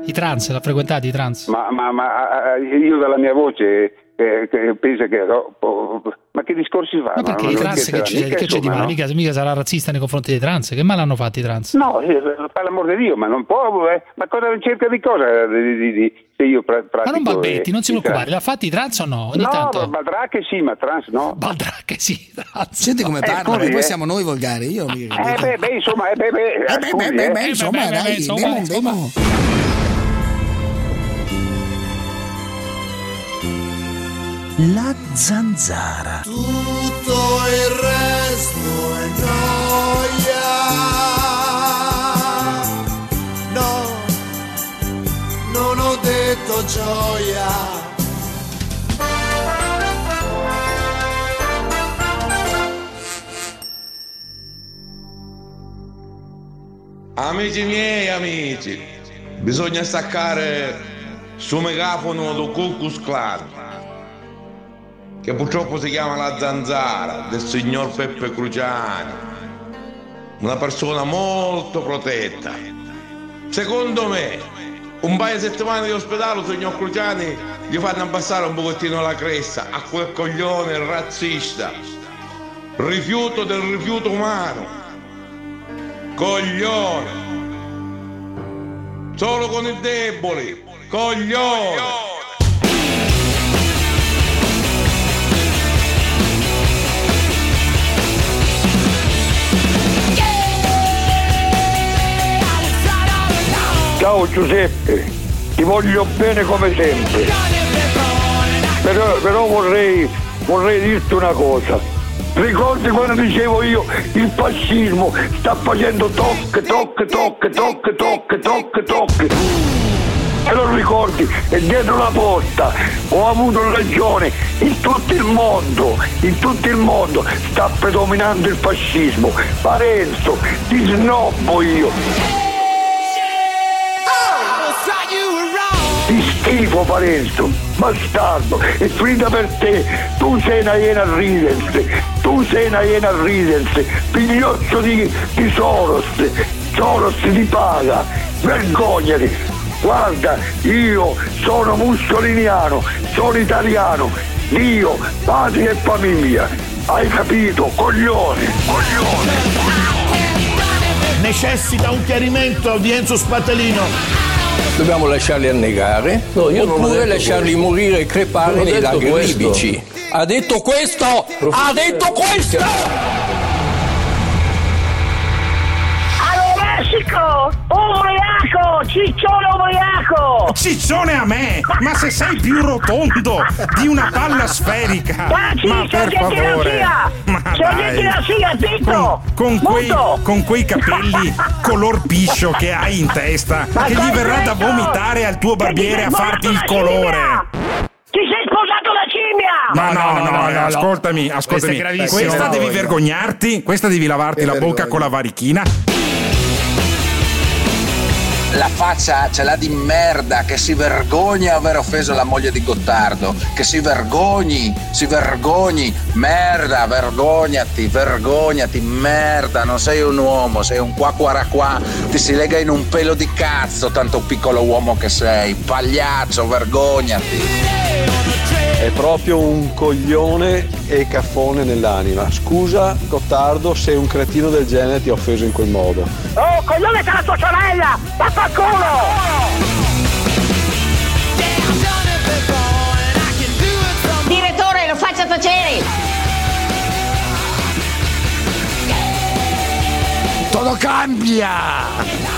I trans, l'ha frequentati i trans? Ma io dalla mia voce pensa che ma che discorsi fa? Ma perché i trans che c'è di male? No? Mica sarà razzista nei confronti dei trans? Che male hanno fatto i trans? No, per l'amor di Dio, ma non può, ma cosa cerca di cosa? Se io pratico, ma non balbetti, non si preoccupare, l'ha fatti i trans o no? Ogni no, tanto. Baldracche sì, ma trans no. Baldracche sì, trans. Senti come parla, scusi, poi siamo noi volgari. Io mi... insomma, insomma, dai, andiamo. La zanzara. Tutto il resto è noia. No, non ho detto gioia. Amici, bisogna staccare su megafono do Ku Klux Klan, che purtroppo si chiama La Zanzara, del signor Peppe Cruciani, una persona molto protetta. Secondo me, un paio di settimane di ospedale, signor Cruciani, gli fanno abbassare un pochettino la cresta a quel coglione razzista, rifiuto del rifiuto umano, coglione, solo con i deboli, coglione. Ciao Giuseppe, ti voglio bene come sempre. Però vorrei dirti una cosa. Ricordi quando dicevo io il fascismo sta facendo tocche. Te lo ricordi? E dietro la porta ho avuto ragione. In tutto il mondo sta predominando il fascismo. Parenzo, ti snobbo io. Ti schifo Parenzo, bastardo, è finita per te, tu sei una iena ridens, figlioccio di Soros ti paga, vergognati, guarda, io sono mussoliniano, sono italiano, Dio, patria e famiglia, hai capito, coglione. Necessita un chiarimento di Enzo Spatellino. Dobbiamo lasciarli annegare oppure lasciarli morire e crepare nei laghi libici. Ha detto questo! Ha detto questo! Allo Messico! Ubriaco! Ciccione ubriaco! Ciccione a me! Ma se sei più rotondo di una palla sferica! Ma per favore! Ma dai! Con quei capelli color piscio che hai in testa, che gli verrà da vomitare al tuo barbiere a farti il colore! Ti sei sposato la cimmia! No, ascoltami. Questa devi vergognarti, questa devi lavarti la bocca con la varichina. La faccia ce l'ha di merda, che si vergogna aver offeso la moglie di Gottardo, che si vergogni, merda, vergognati, merda, non sei un uomo, sei un qua, ti si lega in un pelo di cazzo, tanto piccolo uomo che sei, pagliaccio, vergognati. È proprio un coglione e caffone nell'anima. Scusa Gottardo se un cretino del genere ti ha offeso in quel modo. Oh, coglione che la tua sorella! Vaffanculo! Direttore, lo faccia tacere! Todo cambia!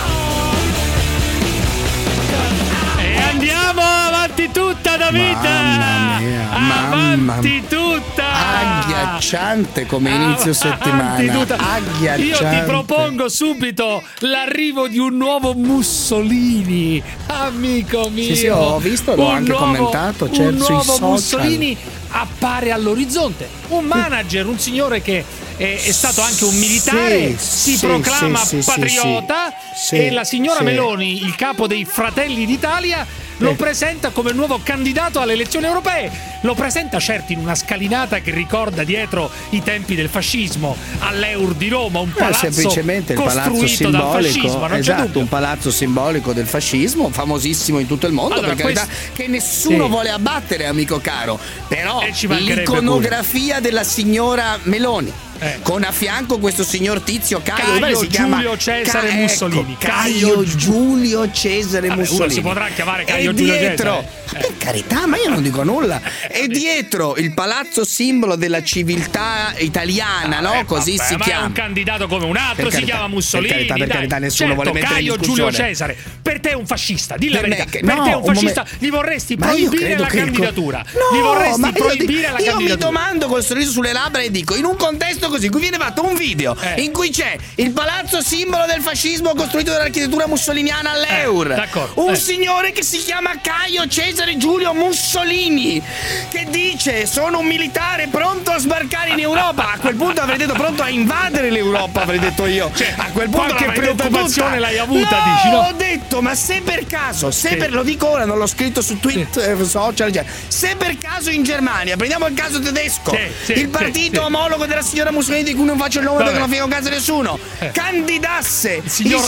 Andiamo avanti tutta, Davide! Avanti tutta! Agghiacciante come inizio settimana. Agghiacciante. Io ti propongo subito l'arrivo di un nuovo Mussolini, amico mio. Sì, ho visto, l'ho anche commentato, un sui nuovo social. Mussolini appare all'orizzonte, un manager, un signore che è stato anche un militare, si proclama patriota, e la signora Meloni, il capo dei Fratelli d'Italia, lo presenta come il nuovo candidato alle elezioni europee. Lo presenta certo in una scalinata che ricorda dietro i tempi del fascismo, all'Eur di Roma, un palazzo semplicemente il palazzo costruito dal fascismo, non c'è dubbio. Un palazzo simbolico del fascismo, famosissimo in tutto il mondo, Allora, per carità, che nessuno vuole abbattere, amico caro. Però l'iconografia della signora Meloni, con a fianco questo signor tizio Caio si chiama Giulio Cesare Mussolini. Caio Giulio Cesare Mussolini. Uno si potrà chiamare Caio Giulio Cesare. Per carità, ma io non dico nulla. E dietro il palazzo simbolo della civiltà italiana, no? Così si chiama. Ma è un candidato come un altro, si chiama Mussolini. Per carità, nessuno vuole mettere Caio in discussione. Giulio Cesare, per te è un fascista, dillo la verità. Per te è un fascista, gli vorresti proibire la candidatura. Gli vorresti proibire la candidatura. Io mi domando col sorriso sulle labbra e dico, in un contesto così, in cui viene fatto un video in cui c'è il palazzo simbolo del fascismo costruito dall'architettura mussoliniana all'Eur, un signore che si chiama Caio Cesare Giulio Mussolini, che dice sono un militare pronto a sbarcare in Europa. A quel punto avrei detto pronto a invadere l'Europa, avrei detto io. A quel punto qualche preoccupazione l'hai avuta, no, dici, no? Ho detto, ma se per caso, lo dico ora, non l'ho scritto su Twitter, social, se per caso in Germania, prendiamo il caso tedesco, il partito omologo della signora Mussolini, di cui non faccio il nome perché non frega un cazzo nessuno, candidasse il signor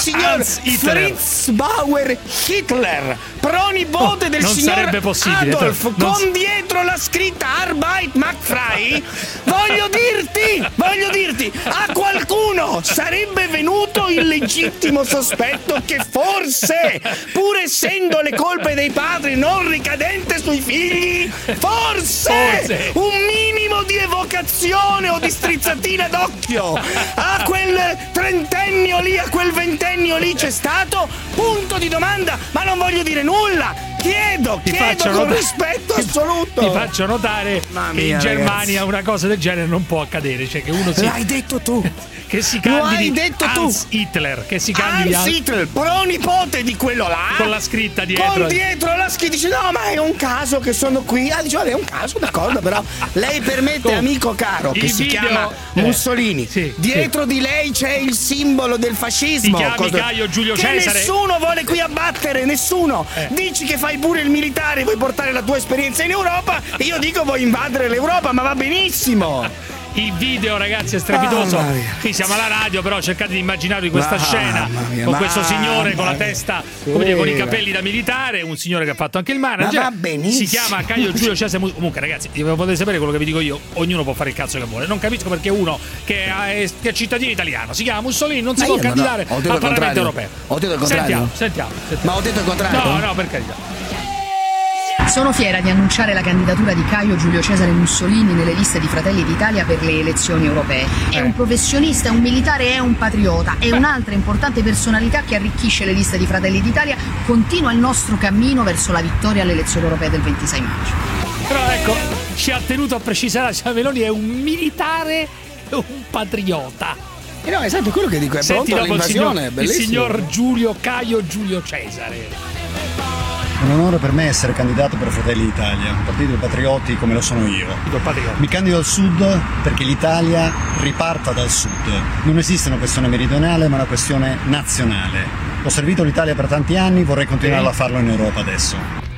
Fritz Bauer Hitler, pronipote del signor Adolf, con dietro la scritta Arbeit macht frei. Voglio dirti, a qualcuno sarebbe venuto il legittimo sospetto che forse, pur essendo le colpe dei padri non ricadente sui figli, forse un minimo di evocazione o di strizzatina d'occhio a quel trentennio lì, a quel ventennio lì c'è stato? Punto di domanda, ma non voglio dire nulla. Chiedo con rispetto assoluto. Ti faccio notare che in Germania una cosa del genere non può accadere, cioè che uno si... L'hai detto tu. Che si candidi Lo hai detto Hans tu. Hitler, che si candidi Hans Hitler, pronipote di quello là, con la scritta dietro. Con dietro la scritta, dice no, ma è un caso che sono qui. Dice vabbè, è un caso, d'accordo, però lei permette, amico caro, che si chiama Mussolini. Dietro di lei c'è il simbolo del fascismo. Ti chiami Caio Giulio Cesare. Nessuno vuole qui abbattere, nessuno. Dici che fai pure il militare, vuoi portare la tua esperienza in Europa, e io dico vuoi invadere l'Europa, ma va benissimo. Il video, ragazzi, è strepitoso. Qui siamo alla radio, però cercate di immaginarvi questa scena con questo signore con la testa, come dire, con i capelli da militare, un signore che ha fatto anche il manager. Ma va benissimo. Si chiama Caio Giulio Cesare. Comunque, ragazzi, potete sapere quello che vi dico io. Ognuno può fare il cazzo che vuole. Non capisco perché uno che è cittadino italiano, si chiama Mussolini, non si può candidare al Parlamento europeo. Ho detto il contrario. Sentiamo. Ma ho detto il contrario? No, per carità. Sono fiera di annunciare la candidatura di Caio Giulio Cesare Mussolini nelle liste di Fratelli d'Italia per le elezioni europee. È un professionista, è un militare, è un patriota, è un'altra importante personalità che arricchisce le liste di Fratelli d'Italia, continua il nostro cammino verso la vittoria alle elezioni europee del 26 maggio. Però ecco, ci ha tenuto a precisare, la Meloni è un militare e un patriota. No, esatto, quello che dico, è pronto all'invasione, il signor Caio Giulio Cesare. È un onore per me essere candidato per Fratelli d'Italia, un partito di patrioti come lo sono io. Mi candido al sud perché l'Italia riparta dal sud. Non esiste una questione meridionale, ma una questione nazionale. Ho servito l'Italia per tanti anni, vorrei continuare a farlo in Europa adesso.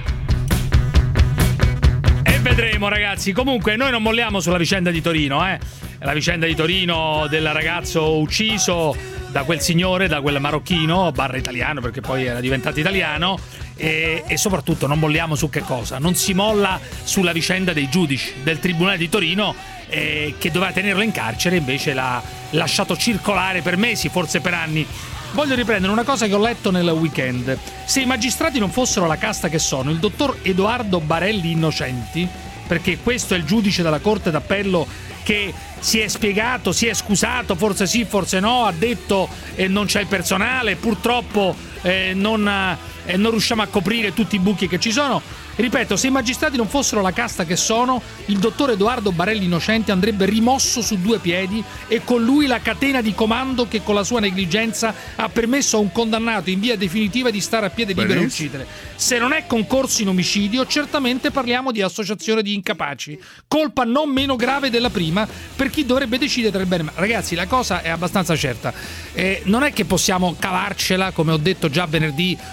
E vedremo, ragazzi. Comunque noi non molliamo sulla vicenda di Torino, La vicenda di Torino del ragazzo ucciso da quel signore, da quel marocchino / italiano, perché poi era diventato italiano. E soprattutto non molliamo su che cosa? Non si molla sulla vicenda dei giudici del Tribunale di Torino, che doveva tenerlo in carcere, invece l'ha lasciato circolare per mesi, forse per anni. Voglio riprendere una cosa che ho letto nel weekend. Se i magistrati non fossero la casta che sono, il dottor Edoardo Barelli Innocenti, perché questo è il giudice della Corte d'Appello che si è spiegato, si è scusato, forse sì, forse no, ha detto non c'è il personale, purtroppo non riusciamo a coprire tutti i buchi che ci sono. Ripeto, se i magistrati non fossero la casta che sono, il dottor Edoardo Barelli Innocenti andrebbe rimosso su 2 piedi e con lui la catena di comando che con la sua negligenza ha permesso a un condannato in via definitiva di stare a piede libero e uccidere. Se non è concorso in omicidio, certamente parliamo di associazione di incapaci, colpa non meno grave della prima per chi dovrebbe decidere tra il bene. Ma ragazzi, la cosa è abbastanza certa. Non è che possiamo cavarcela, come ho detto già venerdì, con un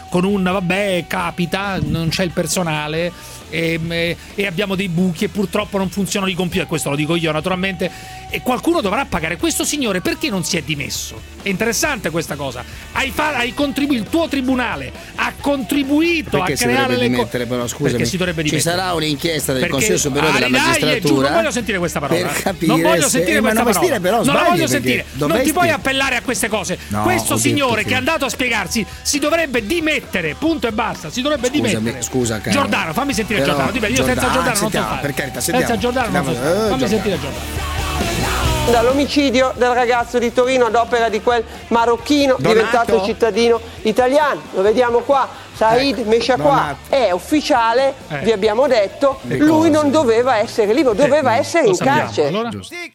vabbè, capita, non c'è il personale e abbiamo dei buchi e purtroppo non funzionano i computer, questo lo dico io naturalmente, e qualcuno dovrà pagare. Questo signore perché non si è dimesso? È interessante questa cosa. Hai contribuito, il tuo tribunale ha contribuito perché a creare le cose. Però scusami, perché si dovrebbe dimettere? Ci sarà un'inchiesta del Consiglio Superiore della Magistratura. Non voglio sentire questa parola. Per capire non voglio sentire questa parola. Però non la voglio sentire. Non ti puoi appellare a queste cose. No, questo signore che è andato a spiegarsi si dovrebbe dimettere, punto e basta. Si dovrebbe dimettere. Scusa, caro. Giordano, fammi sentire Giordano. Io senza Giordano non so fare. Per carità, senza Giordano non so fare. Fammi sentire Giordano. Dall'omicidio del ragazzo di Torino ad opera di quel marocchino diventato cittadino italiano. Lo vediamo qua, Said Mesciaqua è ufficiale, vi abbiamo detto, lui non doveva essere libero, doveva essere in carcere. Allora?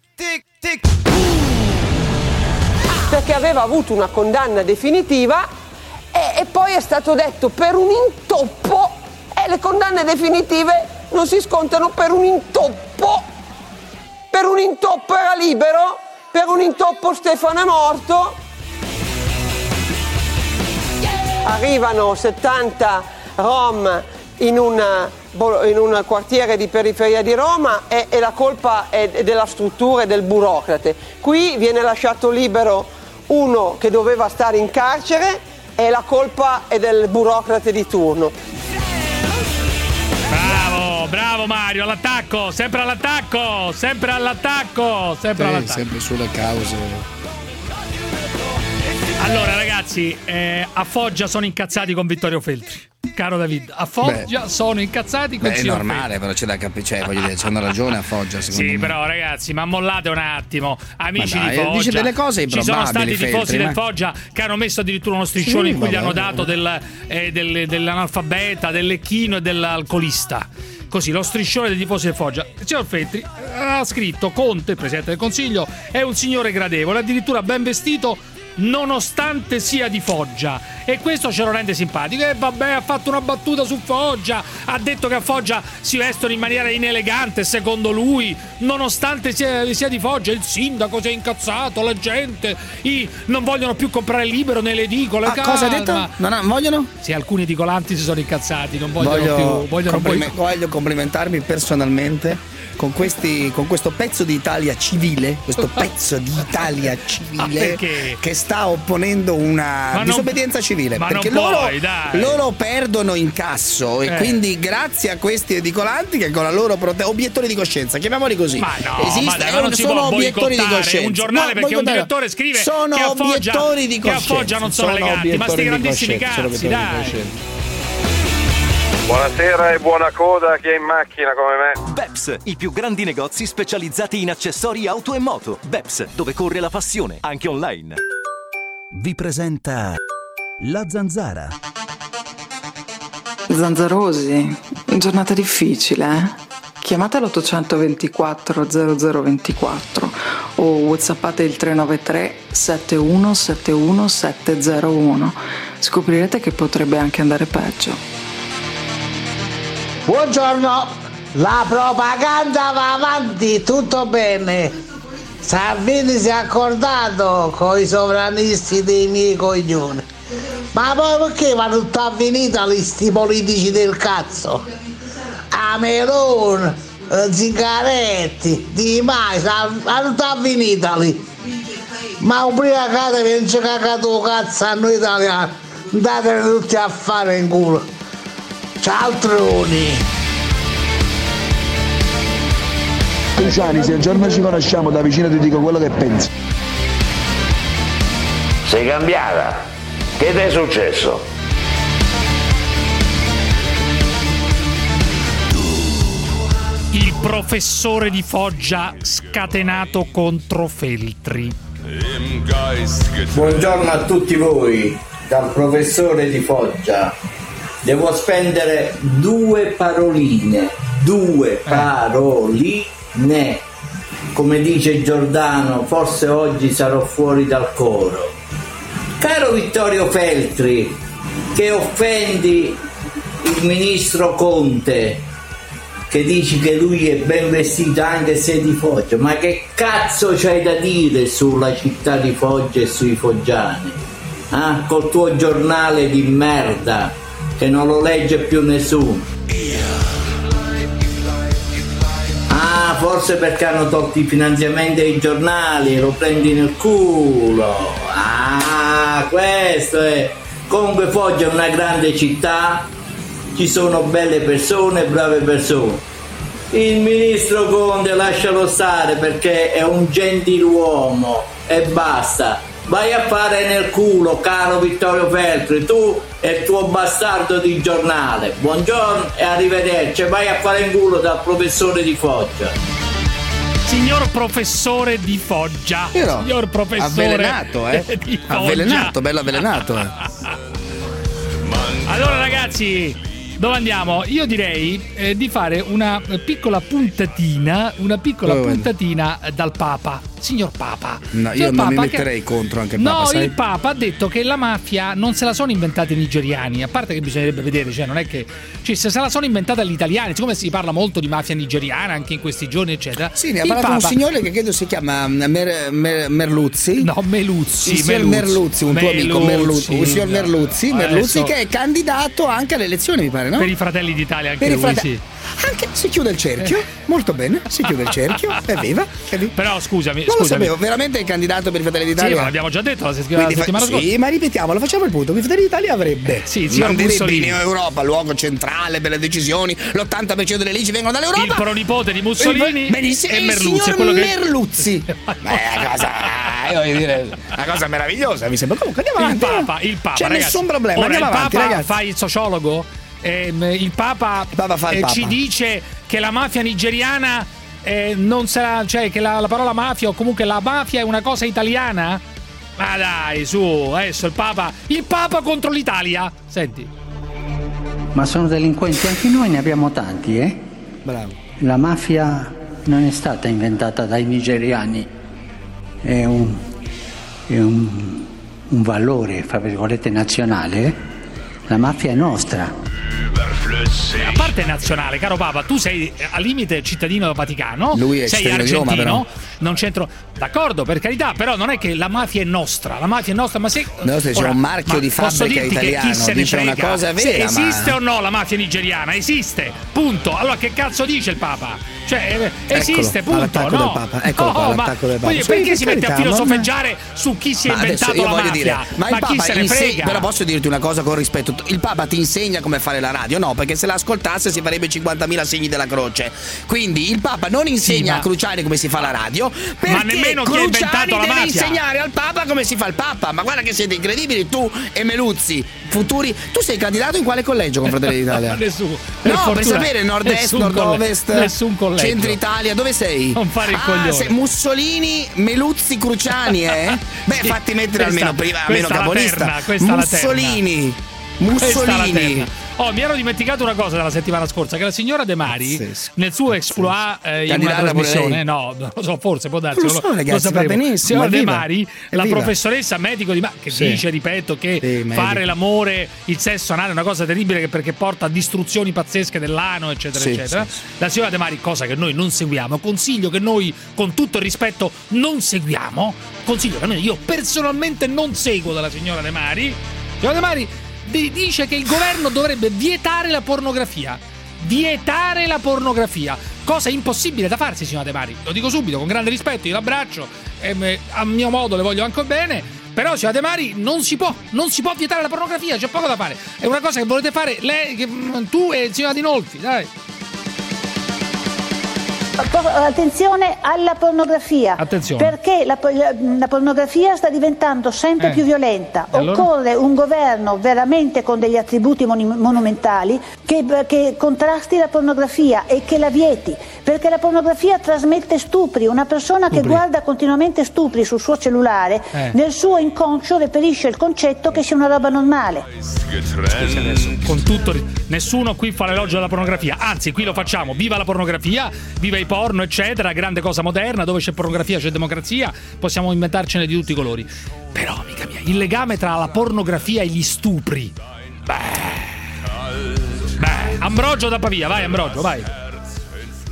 Perché aveva avuto una condanna definitiva e poi è stato detto per un intoppo, e le condanne definitive non si scontano per un intoppo. Per un intoppo era libero, per un intoppo Stefano è morto. Arrivano 70 rom in un quartiere di periferia di Roma e la colpa è della struttura e del burocrate. Qui viene lasciato libero uno che doveva stare in carcere e la colpa è del burocrate di turno. Bravo Mario, all'attacco, sempre all'attacco. Sempre sulle cause. Allora ragazzi, a Foggia sono incazzati con Vittorio Feltri. Caro David, a Foggia sono incazzati con Vittorio Feltri. È normale, però c'è da capire, voglio dire, c'hanno ragione a Foggia, secondo me. Però ragazzi, ma mollate un attimo, amici di Foggia. Dice delle cose improbabili. Ci sono stati Feltri, tifosi del Foggia che hanno messo addirittura uno striscione in cui gli hanno dato dell'analfabeta, del lecchino e dell'alcolista. Così, lo striscione dei tifosi del Foggia. Il signor Feltri ha scritto: Conte, Presidente del Consiglio, è un signore gradevole, addirittura ben vestito, nonostante sia di Foggia, e questo ce lo rende simpatico. E vabbè, ha fatto una battuta su Foggia, ha detto che a Foggia si vestono in maniera inelegante secondo lui, nonostante sia di Foggia. Il sindaco si è incazzato, la gente non vogliono più comprare il libero nelle edicole. Cosa ha detto? Non vogliono? Sì, alcuni edicolanti si sono incazzati, non vogliono più. Voglio complimentarmi personalmente con questo pezzo di Italia civile, che sta opponendo una disobbedienza civile, perché loro perdono incasso e quindi grazie a questi edicolanti che con la loro obiettori di coscienza, chiamiamoli così, sono obiettori di coscienza. Un giornale perché un direttore scrive sono che obiettori di coscienza, che a Foggia non sono eleganti, ma sti grandissimi cazzi, dai. Buonasera e buona coda a chi è in macchina come me. Beps, i più grandi negozi specializzati in accessori auto e moto. Beps, dove corre la passione, anche online. Vi presenta La Zanzara. Zanzarosi, giornata difficile, eh? Chiamate l'824 0024 o whatsappate il 393 7171 701. Scoprirete che potrebbe anche andare peggio. Buongiorno, la propaganda va avanti, tutto bene. Salvini si è accordato con i sovranisti dei miei coglioni. Ma poi perché vanno tutti a Italia sti politici del cazzo? A Meloni, Zingaretti, Di Maio, vanno tutti a Italia. Ma ubriacate che non ci cagato cazzo a noi italiani. Andatene tutti a fare in culo. Ciao Troni. Luciani, se un giorno ci conosciamo da vicino ti dico quello che pensi. Sei cambiata? Che ti è successo? Il professore di Foggia scatenato contro Feltri. Buongiorno a tutti voi, dal professore di Foggia. Devo spendere due paroline, come dice Giordano, forse oggi sarò fuori dal coro. Caro Vittorio Feltri, che offendi il ministro Conte, che dici che lui è ben vestito anche se è di Foggia, ma che cazzo c'hai da dire sulla città di Foggia e sui foggiani? Col tuo giornale di merda che non lo legge più nessuno. Ah, forse perché hanno tolto i finanziamenti ai giornali, lo prendi nel culo. Ah, questo è. Comunque Foggia è una grande città, ci sono belle persone, brave persone. Il ministro Conte lascialo stare perché è un gentiluomo e basta. Vai a fare nel culo, caro Vittorio Feltri, tu e il tuo bastardo di giornale. Buongiorno e arrivederci. Vai a fare in culo dal professore di Foggia. Signor professore di Foggia. Signor professore avvelenato, di Foggia. Avvelenato, bello avvelenato. Allora ragazzi, dove andiamo? Io direi di fare una piccola puntatina dal Papa. Signor Papa. No, io non mi metterei contro anche il Papa. No, sai? il Papa ha detto che la mafia non se la sono inventata i nigeriani. A parte che bisognerebbe vedere, cioè non è che. Cioè, se la sono inventata gli italiani, siccome si parla molto di mafia nigeriana anche in questi giorni, eccetera. Sì, ne ha parlato un signore che credo si chiama Merluzzi. No, Meluzzi. Il signor Merluzzi, un tuo amico Merluzzi. Il signor Merluzzi che è candidato anche alle elezioni, mi pare, no? Per i Fratelli d'Italia anche lui, sì. Anche si chiude il cerchio, molto bene, si chiude il cerchio, evviva. Però scusami. Non lo sapevo, veramente è candidato per i Fratelli d'Italia? Sì, ma l'abbiamo già detto la settimana scorsa. Sì, ma ripetiamolo, facciamo il punto. I Fratelli d'Italia avrebbe manderebbe in Europa, luogo centrale per le decisioni, l'80% delle leggi vengono dall'Europa. Il pronipote di Mussolini e Merluzzi, quello che Merluzzi. Ma è una cosa, voglio dire, una cosa meravigliosa, mi sembra. Comunque andiamo avanti. Il Papa, c'è ragazzi. Nessun problema, ora, andiamo avanti, Papa ragazzi. fa il sociologo. Il Papa ci dice che la mafia nigeriana non sarà, cioè che la parola mafia o comunque la mafia è una cosa italiana? Ma dai, su, adesso il Papa contro l'Italia. Senti. Ma sono delinquenti anche noi, ne abbiamo tanti, eh? Bravo. La mafia non è stata inventata dai nigeriani, è un valore, fra virgolette, nazionale. La mafia è nostra. A parte nazionale, caro Papa, tu sei al limite cittadino Vaticano. Lui è sei argentino, Roma, però. Non c'entro. D'accordo, per carità, però non è che la mafia è nostra, ma se. No, se c'è un marchio di fabbrica italiano, che chi se ne dice frega, una cosa vera. Se esiste o no la mafia nigeriana? Esiste, punto. Allora che cazzo dice il Papa? Cioè, esiste, punto. L'attacco no? del Papa. Eccolo qua, l'attacco del Papa. Perché si mette a filosofeggiare su chi si è inventato la mafia? Dire, ma chi se ne frega? Però posso dirti una cosa con rispetto. Il Papa ti insegna come fare la radio? No, perché se la ascoltasse si farebbe 50.000 segni della croce. Quindi il Papa non insegna a Cruciani come si fa la radio, perché ma nemmeno chi ha inventato la deve mafia insegnare al Papa come si fa il Papa. Ma guarda che siete incredibili, tu e Meluzzi, futuri. Tu sei candidato in quale collegio con Fratelli d'Italia? Nessuno. No, per sapere nord-est, nord-ovest, nessun collegio. Centro Italia, dove sei? Non fare il coglione. Mussolini, Meluzzi, Cruciani, Beh, sì, fatti mettere almeno capolista. Mussolini. Mussolini. Oh, mi ero dimenticato una cosa dalla settimana scorsa, che la signora De Mari nel suo exploit in una trasmissione, no, non lo so, forse può darsi, lo so, ragazzi, va benissimo. Signora De Mari, la professoressa medico di che dice, ripeto, che fare l'amore, il sesso anale è una cosa terribile perché porta a distruzioni pazzesche dell'ano, eccetera, eccetera. La signora De Mari, cosa che noi non seguiamo, consiglio che noi, con tutto il rispetto, non seguiamo, consiglio che io personalmente non seguo dalla signora De Mari. Signora De Mari dice che il governo dovrebbe vietare la pornografia. Vietare la pornografia. Cosa impossibile da farsi, signora De Mari. Lo dico subito, con grande rispetto, io l'abbraccio, a mio modo le voglio anche bene. Però, signora De Mari, non si può vietare la pornografia, c'è poco da fare. È una cosa che volete fare lei, tu e il signora Dinolfi, dai. Attenzione alla pornografia. Attenzione. Perché la pornografia sta diventando sempre più violenta. Occorre un governo veramente con degli attributi monumentali che contrasti la pornografia e che la vieti, perché la pornografia trasmette stupri. Una persona che guarda continuamente stupri sul suo cellulare, nel suo inconscio reperisce il concetto che sia una roba normale. Adesso, con tutto, nessuno qui fa l'elogio della pornografia, anzi qui lo facciamo. Viva la pornografia, viva i porno, eccetera, grande cosa moderna, dove c'è pornografia c'è democrazia, possiamo inventarcene di tutti i colori. Però, amica mia, il legame tra la pornografia e gli stupri. Beh, Ambrogio da Pavia, vai Ambrogio, vai.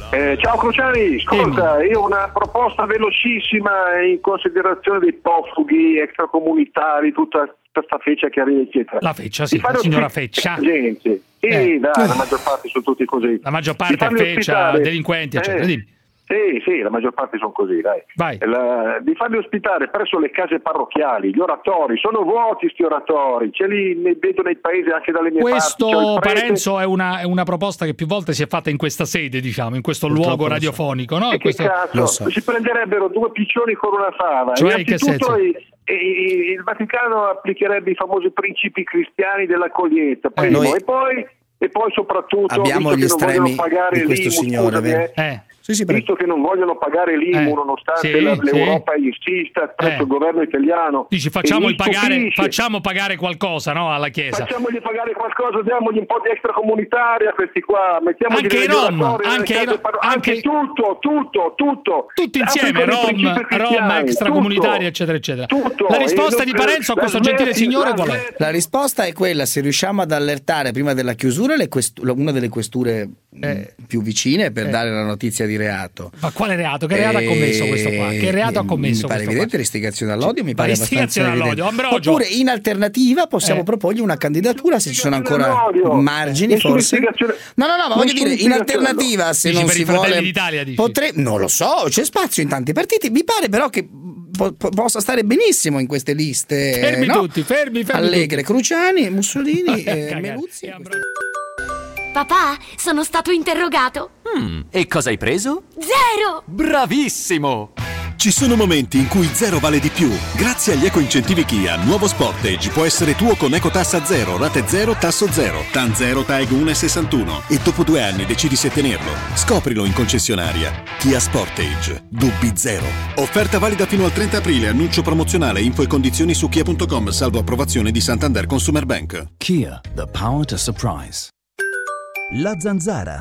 Ciao Cruciani, ascolta, io ho una proposta velocissima in considerazione dei profughi extracomunitari, tutta questa feccia che arriva eccetera. La feccia, sì, la signora Feccia. Gente. Sì, dai, la maggior parte sono tutti così. La maggior parte è Feccia, delinquenti, eccetera. Sì, la maggior parte sono così, dai. Vai. Di farli ospitare presso le case parrocchiali, gli oratori, sono vuoti sti oratori, ce li vedo nei paesi anche dalle mie parti. Questo, Parenzo, è una proposta che più volte si è fatta in questa sede, diciamo, in questo luogo radiofonico, no? E che cazzo, si prenderebbero due piccioni con una fava. Cioè, che senso? Il Vaticano applicherebbe i famosi principi cristiani dell'accoglienza, primo, e poi soprattutto abbiamo gli estremi di questo signore. Visto che non vogliono pagare l'IMU nonostante l'Europa insista presso il governo italiano. Dici facciamo pagare qualcosa, no, alla Chiesa. Facciamogli pagare qualcosa, diamogli un po' di extracomunitaria a questi qua, mettiamogli anche i Rom, anche tutto. Tutti insieme, Rom, extracomunitari, eccetera, eccetera. Tutto. La risposta di Parenzo a questo gentile signore qual è? La risposta è quella: se riusciamo ad allertare prima della chiusura una delle questure più vicine per dare la notizia di reato. Ma quale reato? Che reato ha commesso questo qua? Che reato ha commesso? Mi pare evidente l'istigazione all'odio, mi pare istigazione all'odio. Ambrogio. Oppure in alternativa possiamo proporgli una candidatura se ci sono ancora margini, forse. No, ma voglio dire, in alternativa, se non si vuole non lo so, c'è spazio in tanti partiti, mi pare però che possa stare benissimo in queste liste. Fermi tutti. Allegre, Cruciani, Mussolini, Meluzzi. Papà, sono stato interrogato. E cosa hai preso? 0! Bravissimo! Ci sono momenti in cui 0 vale di più. Grazie agli eco-incentivi Kia, nuovo Sportage può essere tuo con ecotassa 0, rate 0, tasso 0, TAN 0, TAEG 1,61 e dopo 2 anni decidi se tenerlo. Scoprilo in concessionaria. Kia Sportage. Dubbi 0. Offerta valida fino al 30 aprile. Annuncio promozionale. Info e condizioni su kia.com, salvo approvazione di Santander Consumer Bank. Kia, the power to surprise. La Zanzara.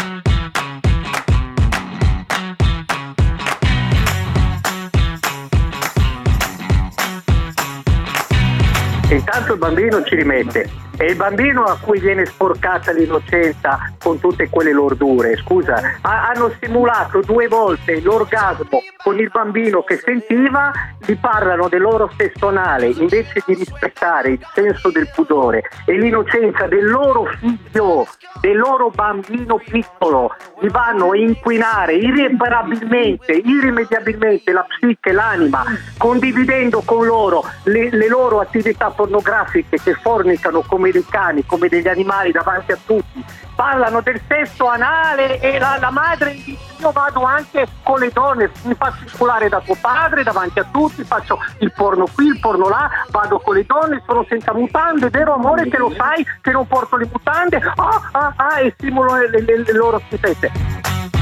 Intanto il bambino ci rimette, è il bambino a cui viene sporcata l'innocenza con tutte quelle lordure. Scusa, hanno simulato 2 volte l'orgasmo con il bambino che sentiva, gli parlano del loro stesso anale invece di rispettare il senso del pudore e l'innocenza del loro figlio, del loro bambino piccolo. Gli vanno a inquinare irrimediabilmente la psiche, l'anima, condividendo con loro le loro attività pornografiche che fornicano come dei cani, come degli animali davanti a tutti. Parlano del sesso anale e la madre dice: io vado anche con le donne, mi faccio inculare da tuo padre davanti a tutti, faccio il porno qui, il porno là, vado con le donne, sono senza mutande, vero amore che lo sai che non porto le mutande, e stimulo le loro schifezze.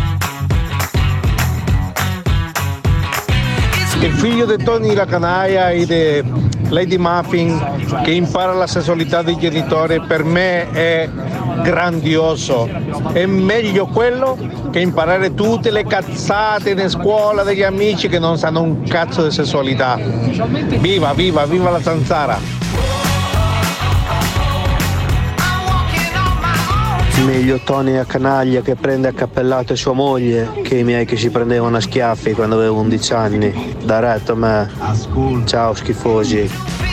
Il figlio di Tony la Canaia e di Lady Muffin che impara la sessualità dei genitori per me è grandioso. È meglio quello che imparare tutte le cazzate in scuola degli amici che non sanno un cazzo di sessualità. Viva la Zanzara! Meglio Tony a canaglia che prende a cappellate sua moglie che i miei che si prendevano a schiaffi quando avevo 11 anni. Da retto a me. Ciao schifosi.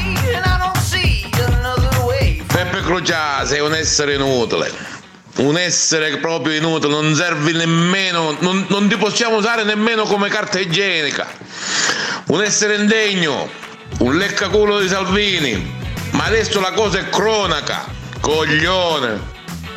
Peppe Crucià, sei un essere inutile. Un essere proprio inutile, non servi nemmeno, non ti possiamo usare nemmeno come carta igienica. Un essere indegno, un leccaculo di Salvini. Ma adesso la cosa è cronaca, coglione.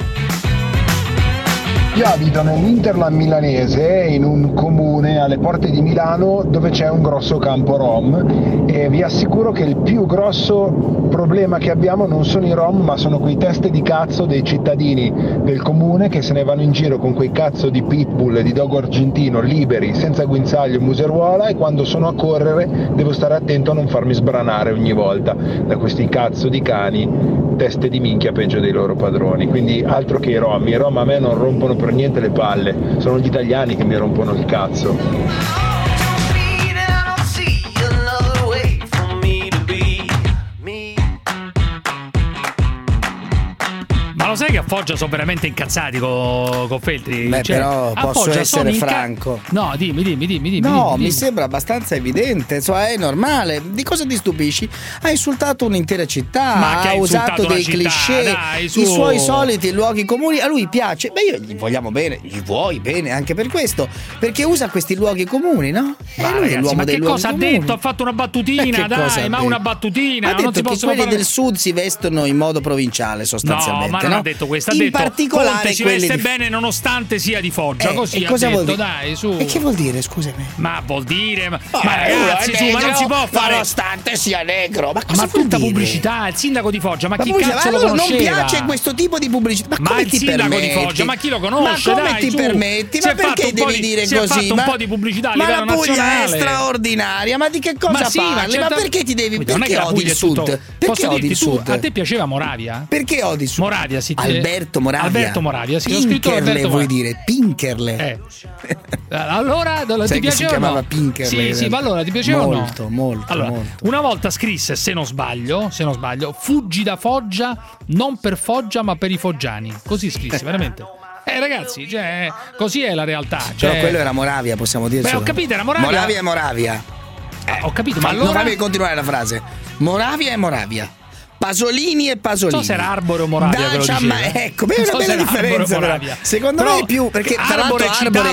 Io abito nell'Interland milanese, in un comune alle porte di Milano dove c'è un grosso campo Rom, e vi assicuro che il più grosso problema che abbiamo non sono i Rom, ma sono quei teste di cazzo dei cittadini del comune che se ne vanno in giro con quei cazzo di pitbull e di dogo argentino liberi, senza guinzaglio e museruola, e quando sono a correre devo stare attento a non farmi sbranare ogni volta da questi cazzo di cani, teste di minchia peggio dei loro padroni. Quindi altro che i Rom a me non rompono per niente le palle, sono gli italiani che mi rompono il cazzo. Ma lo sai che a Foggia sono veramente incazzati con Feltri? Beh, però posso essere franco. No, dimmi. No, mi sembra abbastanza evidente, cioè è normale. Di cosa ti stupisci? Ha insultato un'intera città, ha usato dei cliché, i suoi soliti luoghi comuni. A lui piace. Beh, io gli vogliamo bene, gli vuoi bene anche per questo, perché usa questi luoghi comuni, no? Ragazzi, ma che cosa ha detto? Ha fatto una battutina, dai, ma una battutina. Ha detto non si che quelli del sud si vestono in modo provinciale sostanzialmente. No, ma non ha detto questo, ha detto Conte si veste bene nonostante sia di Foggia, così e cosa ha detto, vuol dire? Dai, su. E che vuol dire, scusami? Ma vuol dire, ma ragazzi, su, ma non si può fare nonostante sia negro. Ma tutta pubblicità, il sindaco di Foggia, ma chi cazzo lo conosceva? Non piace questo tipo di pubblicità. Ma come il ti sindaco permetti? di Foggia, ma chi lo conosce? Ma come dai, ti su. permetti? Ma perché devi dire così? Si è fatto un po' di pubblicità a livello nazionale. Ma la Puglia è straordinaria, ma di che cosa parli? Ma perché ti devi perché odi il sud? Perché odi il sud? A te piaceva Moravia? Perché odi il sud? Moravia, sì. Alberto Moravia, sì, ho scritto Alberto vuoi dire Pinkerle. Allora ti piaceva? Si chiamava Pinkerle. Sì, ma allora ti piaceva molto, o no? Molto. Allora, una volta scrisse, se non sbaglio, fuggi da Foggia, non per Foggia ma per i foggiani. Così scrisse, veramente. Ragazzi, cioè, così è la realtà. Cioè... Però quello era Moravia, possiamo dircelo. Beh, ho capito, era Moravia. Moravia è Moravia. Ho capito, ma allora... Non fammi continuare la frase. Moravia è Moravia. Pasolini e Pasolini. Non so se era Arbore o Moravia che lo diceva. Ma ecco, è una bella differenza però. Secondo me è più perché Arbore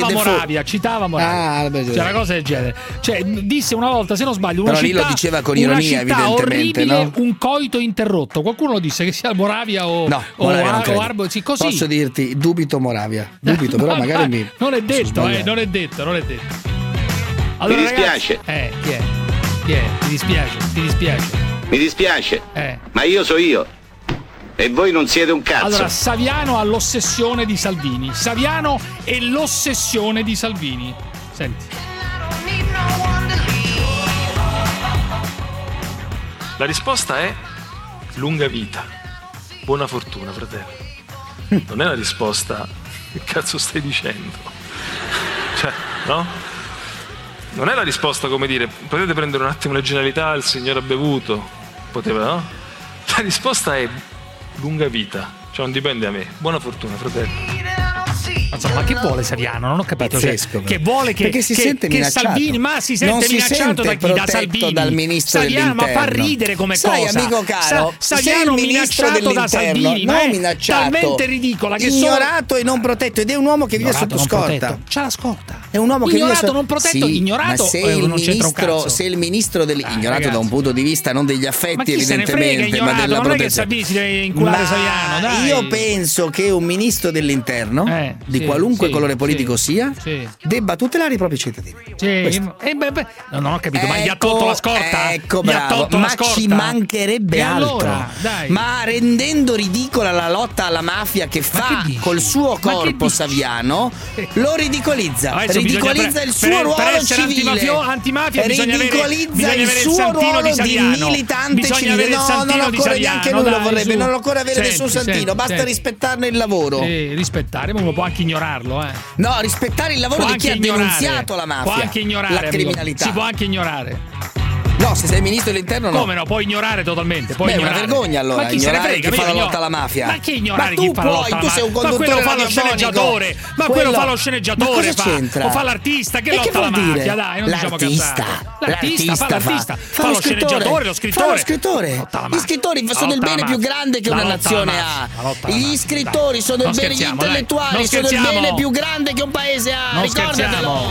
citava Moravia. C'è una cosa del genere. Cioè, disse una volta, se non sbaglio, una però città, lì lo diceva con ironia, evidentemente, orribile, no? Un coito interrotto. Qualcuno lo disse che sia Moravia o Arbore, sì, così. Posso dirti, dubito Moravia. Dubito, però magari mi non è detto, non è detto. Allora, mi dispiace. Chi è? Ti dispiace. Mi dispiace, ma io so io e voi non siete un cazzo. Allora, Saviano ha l'ossessione di Salvini. Saviano è l'ossessione di Salvini. Senti. La risposta è lunga vita, buona fortuna, fratello. Non è la risposta che cazzo stai dicendo? Cioè, no? Non è la risposta come dire, potete prendere un attimo la genialità, il signore ha bevuto. Poteva, no? La risposta è lunga vita, cioè non dipende da me. Buona fortuna, fratello. Ma che vuole Saviano? Non ho capito. Pazzesco, che vuole che sente minacciato. Salvini, ma si sente minacciato da chi? Da Salvini, dal ministro Saviano, dell'interno. Ma fa ridere come sai, cosa. Amico caro, Saviano minacciato da Salvini, non ma è minacciato, talmente ridicola che ignorato e non protetto, ed è un uomo che vive sotto scorta. C'ha la scorta. È un uomo che ignorato, non protetto, ignorato. Ma se il ministro ignorato da un punto di vista non degli affetti, evidentemente, ma della protezione. Non è che Salvini si deve inculare Saviano, dai. Io penso che un ministro dell'interno di qualunque colore politico sia, debba tutelare i propri cittadini. Non ho capito, ma gli ha tolto la scorta. Ecco, bravo, ma ci mancherebbe altro. Ma rendendo ridicola la lotta alla mafia che fa col suo corpo Saviano, lo ridicolizza. Ridicolizza il suo ruolo civile. Antimafia ridicolizza il suo ruolo di militante civile. No, non occorre neanche lui lo vorrebbe, non occorre avere nessun santino, basta rispettarne il lavoro. Rispettare, ma uno può anche ignorarlo, No, rispettare il lavoro di chi ha denunziato la mafia, può anche ignorare, la criminalità. Si può anche ignorare. No, se sei ministro dell'interno no. Come no? Puoi ignorare totalmente. È una vergogna allora. Ma chi se ne frega? Chi fa la lotta alla mafia? Ma che ignorare chi fa la lotta alla mafia? Tu sei un conduttore. Ma quello fa lo sceneggiatore. Ma quello fa lo sceneggiatore. C'entra? O fa l'artista che lotta alla mafia. Dai, non diciamo cazzate. L'artista fa l'artista. Fa lo sceneggiatore, lo scrittore. Fa lo scrittore. Gli scrittori sono il bene più grande che una nazione ha. Gli scrittori sono il bene, gli intellettuali sono il bene più grande che un paese ha. Ricordatelo.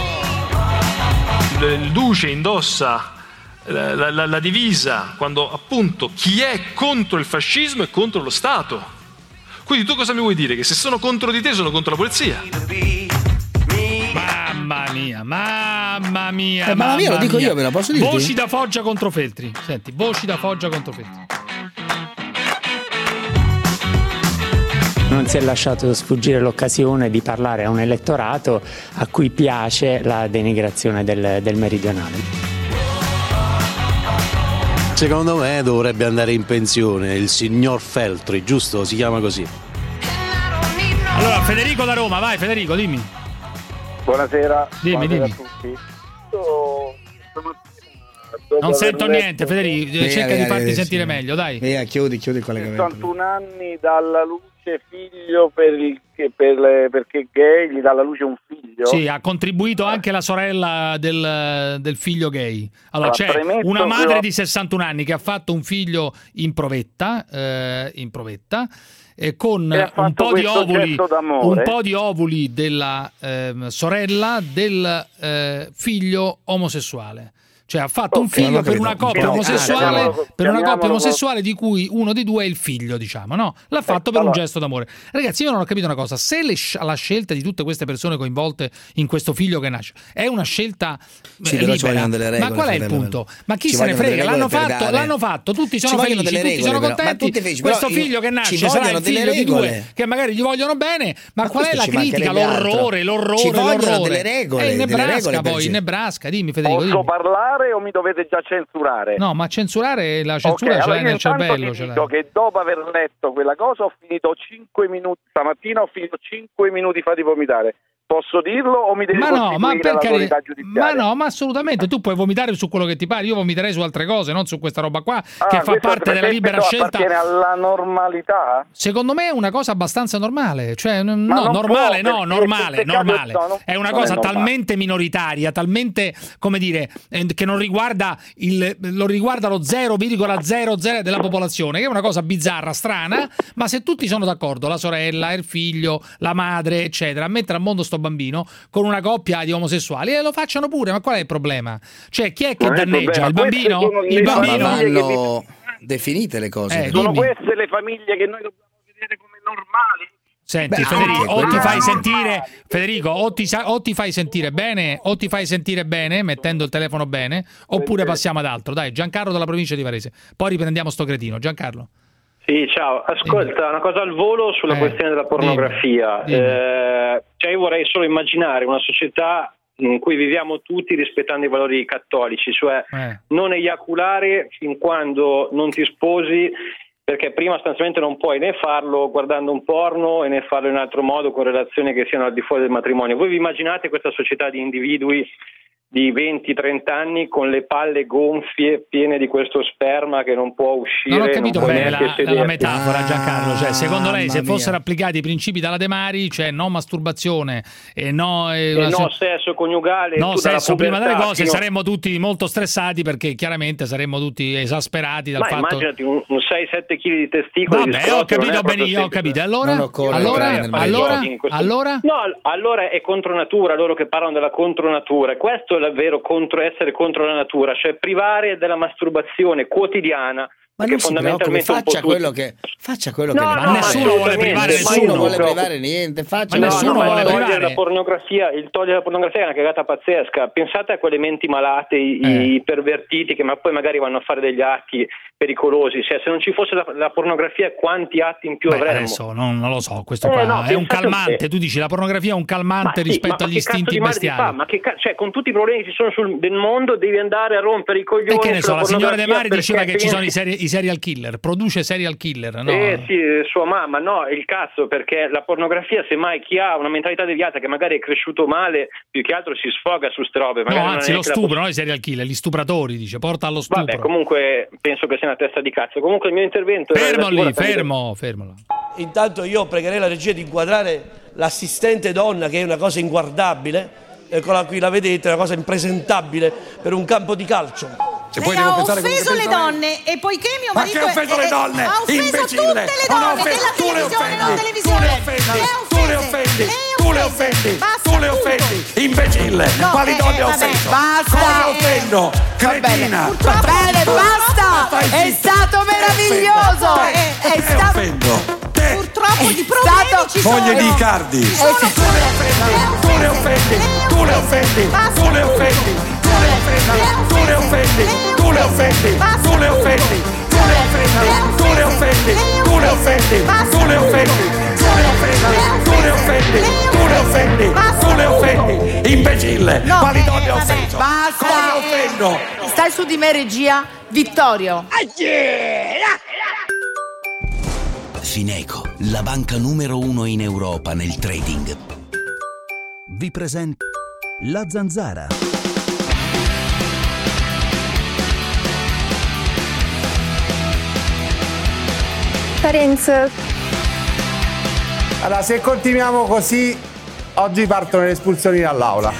Il duce indossa la divisa quando appunto chi è contro il fascismo è contro lo Stato. Quindi tu cosa mi vuoi dire? Che se sono contro di te sono contro la polizia? Mamma mia. Mamma mia, lo dico io, ve lo posso dire? Voci da Foggia contro Feltri. Senti, voci da Foggia contro Feltri. Non si è lasciato sfuggire l'occasione di parlare a un elettorato a cui piace la denigrazione del meridionale. Secondo me dovrebbe andare in pensione il signor Feltri, giusto? Si chiama così. Allora, Federico da Roma, vai Federico, dimmi. Buonasera. Dimmi. A tutti. Non sento niente, Federico, cerca di farti sentire meglio, dai. Chiudi il collegamento. 61 anni dalla luce nasce figlio perché gay, gli dà alla luce un figlio? Sì, ha contribuito anche la sorella del figlio gay. Allora, c'è una madre di 61 anni che ha fatto un figlio in provetta, con un po' di ovuli della sorella del figlio omosessuale. Cioè ha fatto un figlio per una coppia omosessuale di cui uno dei due è il figlio, diciamo, no? L'ha fatto per un gesto d'amore. Ragazzi, io non ho capito una cosa, se la scelta di tutte queste persone coinvolte in questo figlio che nasce è una scelta libera, ma qual è il punto? Ma chi se ne frega? L'hanno fatto, tutti sono felici, tutti sono contenti. Questo figlio che nasce sarà il figlio di due che magari gli vogliono bene, ma qual è la critica? L'orrore. Delle regole. In Nebraska poi, in Nebraska, dimmi Federico. Posso parlare o mi dovete già censurare? No, ma censurare, la censura ce l'hai nel cervello. Ti dico che dopo aver letto quella cosa ho finito 5 minuti, stamattina ho finito 5 minuti fa di vomitare. Posso dirlo o mi devi costituire l'autorità giudiziaria? Ma no, ma assolutamente, tu puoi vomitare su quello che ti pare, io vomiterei su altre cose, non su questa roba qua, che fa parte della libera scelta. Appartiene alla normalità? Secondo me è una cosa abbastanza normale, cioè normale. È una cosa talmente minoritaria, talmente, come dire, che non riguarda lo riguarda lo 0,00 della popolazione, che è una cosa bizzarra, strana, ma se tutti sono d'accordo, la sorella, il figlio, la madre, eccetera, a mettere al mondo sto bambino con una coppia di omosessuali e lo facciano pure, ma qual è il problema? Cioè chi è che danneggia? Il bambino? Il bambino? Vanno definite le cose. Sono queste le famiglie che noi dobbiamo vedere come normali. Senti, Federico, o ti fai sentire, Federico, o ti fai sentire bene, mettendo il telefono bene, oppure passiamo ad altro. Dai, Giancarlo dalla provincia di Varese. Poi riprendiamo sto cretino. Giancarlo. Sì, ciao. Ascolta, una cosa al volo sulla questione della pornografia. Cioè io vorrei solo immaginare una società in cui viviamo tutti rispettando i valori cattolici, cioè non eiaculare fin quando non ti sposi, perché prima sostanzialmente non puoi né farlo guardando un porno e né farlo in altro modo con relazioni che siano al di fuori del matrimonio. Voi vi immaginate questa società di individui di 20-30 anni con le palle gonfie piene di questo sperma che non può uscire? Non ho capito bene la metafora, Giancarlo. Cioè, secondo lei, se fossero applicati i principi dalla De Mari, cioè no masturbazione e no sesso coniugale, no sesso prima delle cose, saremmo tutti molto stressati, perché chiaramente saremmo tutti esasperati dal fatto. Immaginati un 6-7 kg di testicoli. Vabbè, ho capito bene, io ho capito. Allora è contro natura, loro che parlano della contronatura. Questo è davvero essere contro la natura, cioè privare della masturbazione quotidiana. Ma non si preoccupi, faccia quello che ma nessuno vuole privare, nessuno vuole privare niente, nessuno vuole privare. Il togliere la pornografia è una cagata pazzesca. Pensate a quelle menti malate, i pervertiti che poi magari vanno a fare degli atti pericolosi. Cioè, se non ci fosse la pornografia, quanti atti in più avremmo? Adesso non lo so, questo qua è un calmante. Tu dici la pornografia è un calmante rispetto agli istinti bestiali. Ma cioè, con tutti i problemi che ci sono del mondo, devi andare a rompere i coglioni. E che ne so, la signora De Mari diceva che ci sono i serial killer, produce serial killer, no? Sì, sua mamma, no, il cazzo, perché la pornografia, semmai chi ha una mentalità deviata che magari è cresciuto male, più che altro si sfoga su ste robe. No, anzi, lo stupro, no, i serial killer, gli stupratori, dice, porta allo stupro. Vabbè, comunque penso che sia una testa di cazzo. Comunque il mio intervento fermo. Intanto io pregherei la regia di inquadrare l'assistente donna, che è una cosa inguardabile. Eccola qui, la vedete, è una cosa impresentabile per un campo di calcio. Lei ha offeso le donne e poiché mio marito ha offeso le donne, ha offeso tutte le donne della televisione, non televisione. Tu le offendi, imbecille. Quali donne ho offeso? Cosa offendo? Cretina. Va bene, basta. È stato meraviglioso. È stato purtroppo di problemi ci sono. Moglie di Icardi. Tu le offendi. Imbecille. Quali donne ho offeso? Basta. Cosa offendo? Stai su di me, regia. Vittorio. Fineco, la banca numero 1 in Europa nel trading, vi presenta La Zanzara. Ferenc, Allora, se continuiamo così, oggi partono le espulsioni dall'aula.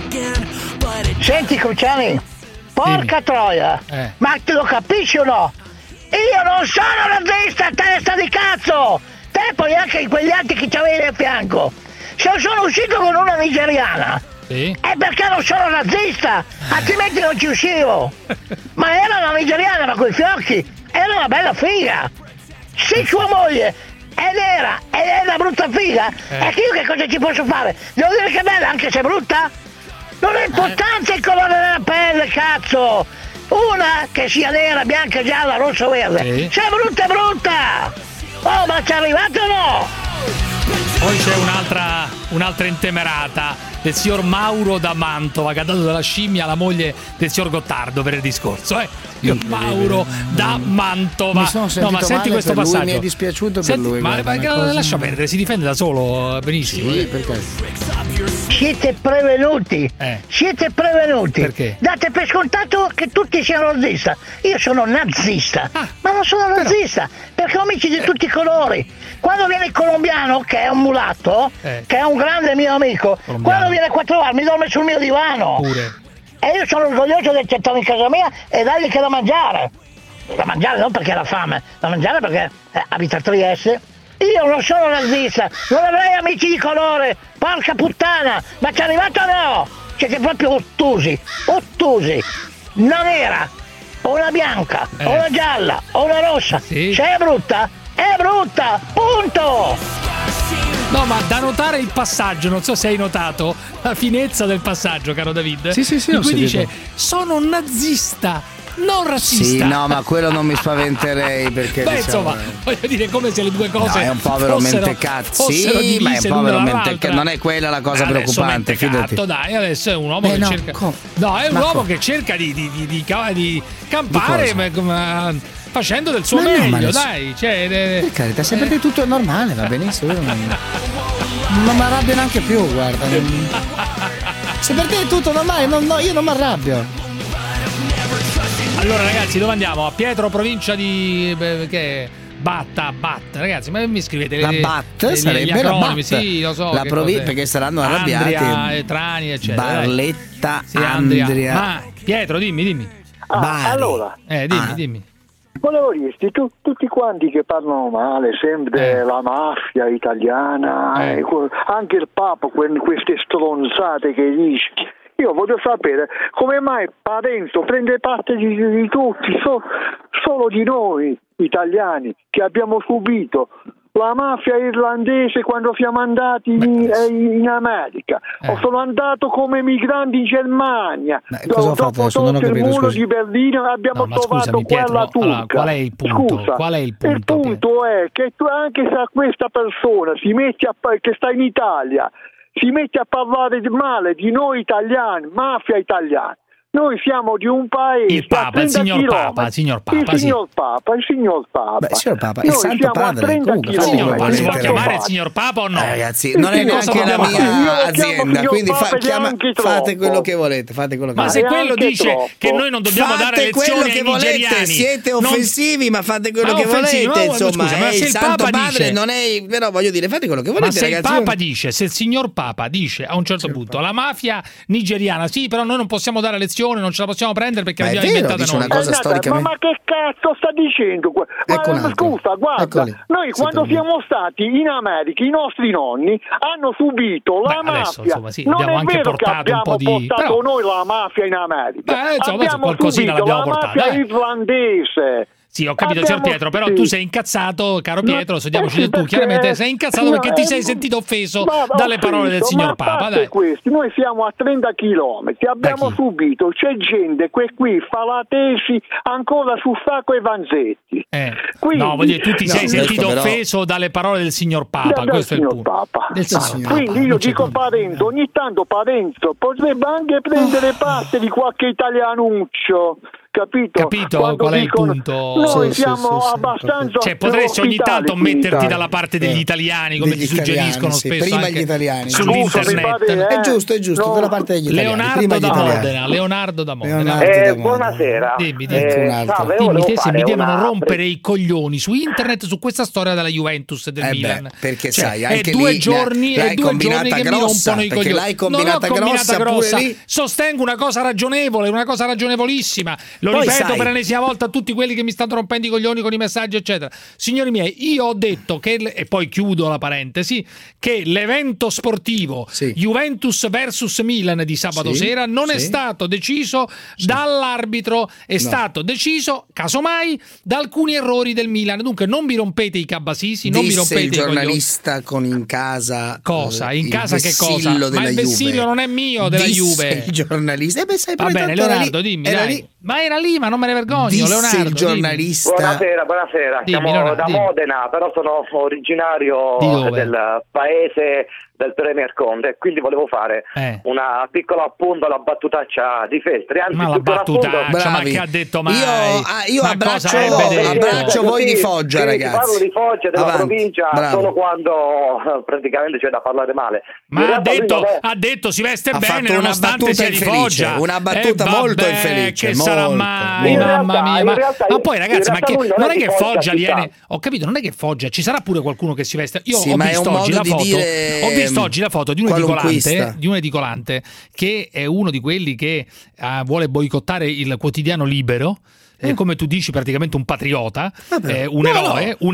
Senti Cruciani, porca troia, ma te lo capisci o no? Io non sono razzista, testa di cazzo! Te poi anche quegli altri che c'avevi a fianco. Se sono uscito con una nigeriana, è perché non sono razzista, altrimenti non ci uscivo. Ma era una nigeriana, ma coi fiocchi, era una bella figa. Se sua moglie è nera ed è una brutta figa, e che io che cosa ci posso fare? Devo dire che è bella anche se è brutta? Non è importante il colore della pelle, cazzo! Una che sia nera, bianca, gialla, rossa o verde. Se è brutta è brutta! Oh, ma ci è arrivato o no? Poi c'è un'altra intemerata del signor Mauro da Mantova, che ha dato della scimmia alla moglie del signor Gottardo per il discorso, Mauro da Mantova. Mi sono sentito ma senti questo per passaggio. Lui, mi è dispiaciuto per lui. Ma lascia perdere, si difende da solo benissimo. Sì, perché? Siete prevenuti. Siete prevenuti. Perché? Date per scontato che tutti siano nazista. Io sono nazista, ma non sono nazista, perché ho amici di tutti i colori. Quando viene il colombiano, che è un mulatto, che è un grande mio amico, quando viene qua a trovarmi dorme sul mio divano. Pure. E io sono orgoglioso del accettare in casa mia e dargli che da mangiare. Da mangiare non perché ha la fame, da mangiare perché abita a Trieste. Io non sono nazista, non avrei amici di colore, porca puttana, ma ci è arrivato o no? Siete proprio ottusi. Una nera, o una bianca, o una gialla, o una rossa. Se è brutta, punto! No, ma da notare il passaggio, non so se hai notato la finezza del passaggio, caro David. Sì, in cui dice, sono nazista, non razzista. Sì, no, ma quello non mi spaventerei perché beh, insomma, voglio dire, come se le due cose no, è un povero mentecazzi. Sì, ma è un povero mentecazzi. Non è quella la cosa preoccupante, fidati. Dai, adesso è un uomo che cerca. No, è un uomo che cerca di campare facendo del suo meglio, dai. Per carità, se per te tutto è normale, va benissimo. Io non mi arrabbio neanche più, guarda. Se per te è tutto normale, io non mi arrabbio. Allora ragazzi, dove andiamo? A Pietro, provincia di Batta, ragazzi, ma mi scrivete la Batta sarebbe la Batta. Sì, lo so. La provincia perché saranno arrabbiati. Andria, Trani, eccetera. Barletta, sì, Andria. Ma Pietro, dimmi. Allora, dimmi. Volevo dirti, tutti quanti che parlano male sempre della mafia italiana, anche il Papa, queste stronzate che dice. Io voglio sapere come mai Parenzo prende parte di tutti, solo di noi italiani che abbiamo subito la mafia irlandese quando siamo andati in America. Sono andato come migranti in Germania. Dopo il muro di Berlino abbiamo trovato quella turca. Allora, qual è il punto? Scusa, qual è il punto? Il punto è che tu, anche se questa persona si mette che sta in Italia, si mette a parlare male di noi italiani, mafia italiana. Noi siamo di un paese il Papa, il signor Papa. Il signor Papa. Beh, signor Papa, il noi Santo Padre. Comunque, signor Papa, si può chiamare il signor Papa o no? Ragazzi, non è neanche la mia azienda, quindi fate quello che volete. Ma se quello dice che noi non dobbiamo dare lezioni ai nigeriani, siete offensivi, ma fate quello che volete. Insomma, il Santo Padre non è. Però voglio dire, fate quello che volete. Ma se il Papa dice, se il signor Papa dice a un certo punto la mafia nigeriana, sì, però noi non possiamo dare lezioni, non ce la possiamo prendere perché l'abbiamo inventata noi. Una cosa storicamente... ma che cazzo sta dicendo? Scusa, guarda, noi quando siamo stati in America, i nostri nonni hanno subito la mafia. Adesso, insomma, sì, non abbiamo è anche vero che abbiamo portato noi la mafia in America. Abbiamo subito la mafia irlandese. Sì, ho capito, signor Pietro, però tu sei incazzato, caro Pietro, sediamoci del tu, chiaramente sei incazzato perché ti sei sentito offeso dalle parole del signor Papa. Dai. Noi siamo a 30 chilometri, abbiamo subito, c'è gente che qui fa la tesi ancora su Sacco e Vanzetti. Quindi, no, voglio dire, tu ti sei sentito offeso dalle parole del signor Papa, questo è il punto. Quindi io dico Parenzo, ogni tanto Parenzo potrebbe anche prendere parte di qualche italianuccio Capito qual è il punto? Noi siamo abbastanza. Cioè, potresti ogni tanto metterti dalla parte degli italiani, come ti suggeriscono spesso prima anche gli italiani sull'internet. È giusto, dalla parte degli italiani. Leonardo da Modena. Buonasera. Dimmi te se mi devono rompere i coglioni su internet su questa storia della Juventus e del Milan. Perché cioè, sai, anche è due giorni che mi rompono i coglioni. L'hai combinata grossa. Pure lì. Sostengo una cosa ragionevole, una cosa ragionevolissima. Lo ripeto per l'ennesima volta a tutti quelli che mi stanno rompendo i coglioni con i messaggi, eccetera. Signori miei, io ho detto che, e poi chiudo la parentesi, che l'evento sportivo Juventus versus Milan di sabato sera non è stato deciso dall'arbitro, è stato deciso, casomai, da alcuni errori del Milan. Dunque non vi rompete i cabasisi, non vi rompete il giornalista con in casa cosa? In casa che cosa? Ma il vessillo non è mio, della Juve. Il giornalista. Va bene, Leonardo, dimmi, dai. Ma era lì, ma non me ne vergogno, Leonardo. Il giornalista. Buonasera. Siamo da Modena, però sono originario del paese del Premier Conte, quindi volevo fare una piccola appunto alla battutaccia di Feltri. Anzi, ma la battutaccia, ma che ha detto mai? Io abbraccio voi di Foggia, ragazzi. Parlo di Foggia, della provincia, solo quando praticamente c'è da parlare male. Ma ha detto si veste bene nonostante sia di Foggia. Una battuta molto infelice. Che sarà mai, mamma mia. Ma poi ragazzi, ma che non è che Foggia viene. Ho capito, non è che Foggia, ci sarà pure qualcuno che si veste. Io ho visto oggi la foto. Ho visto oggi la foto di un edicolante che è uno di quelli che vuole boicottare il quotidiano Libero. Come tu dici, praticamente un patriota, un eroe. Un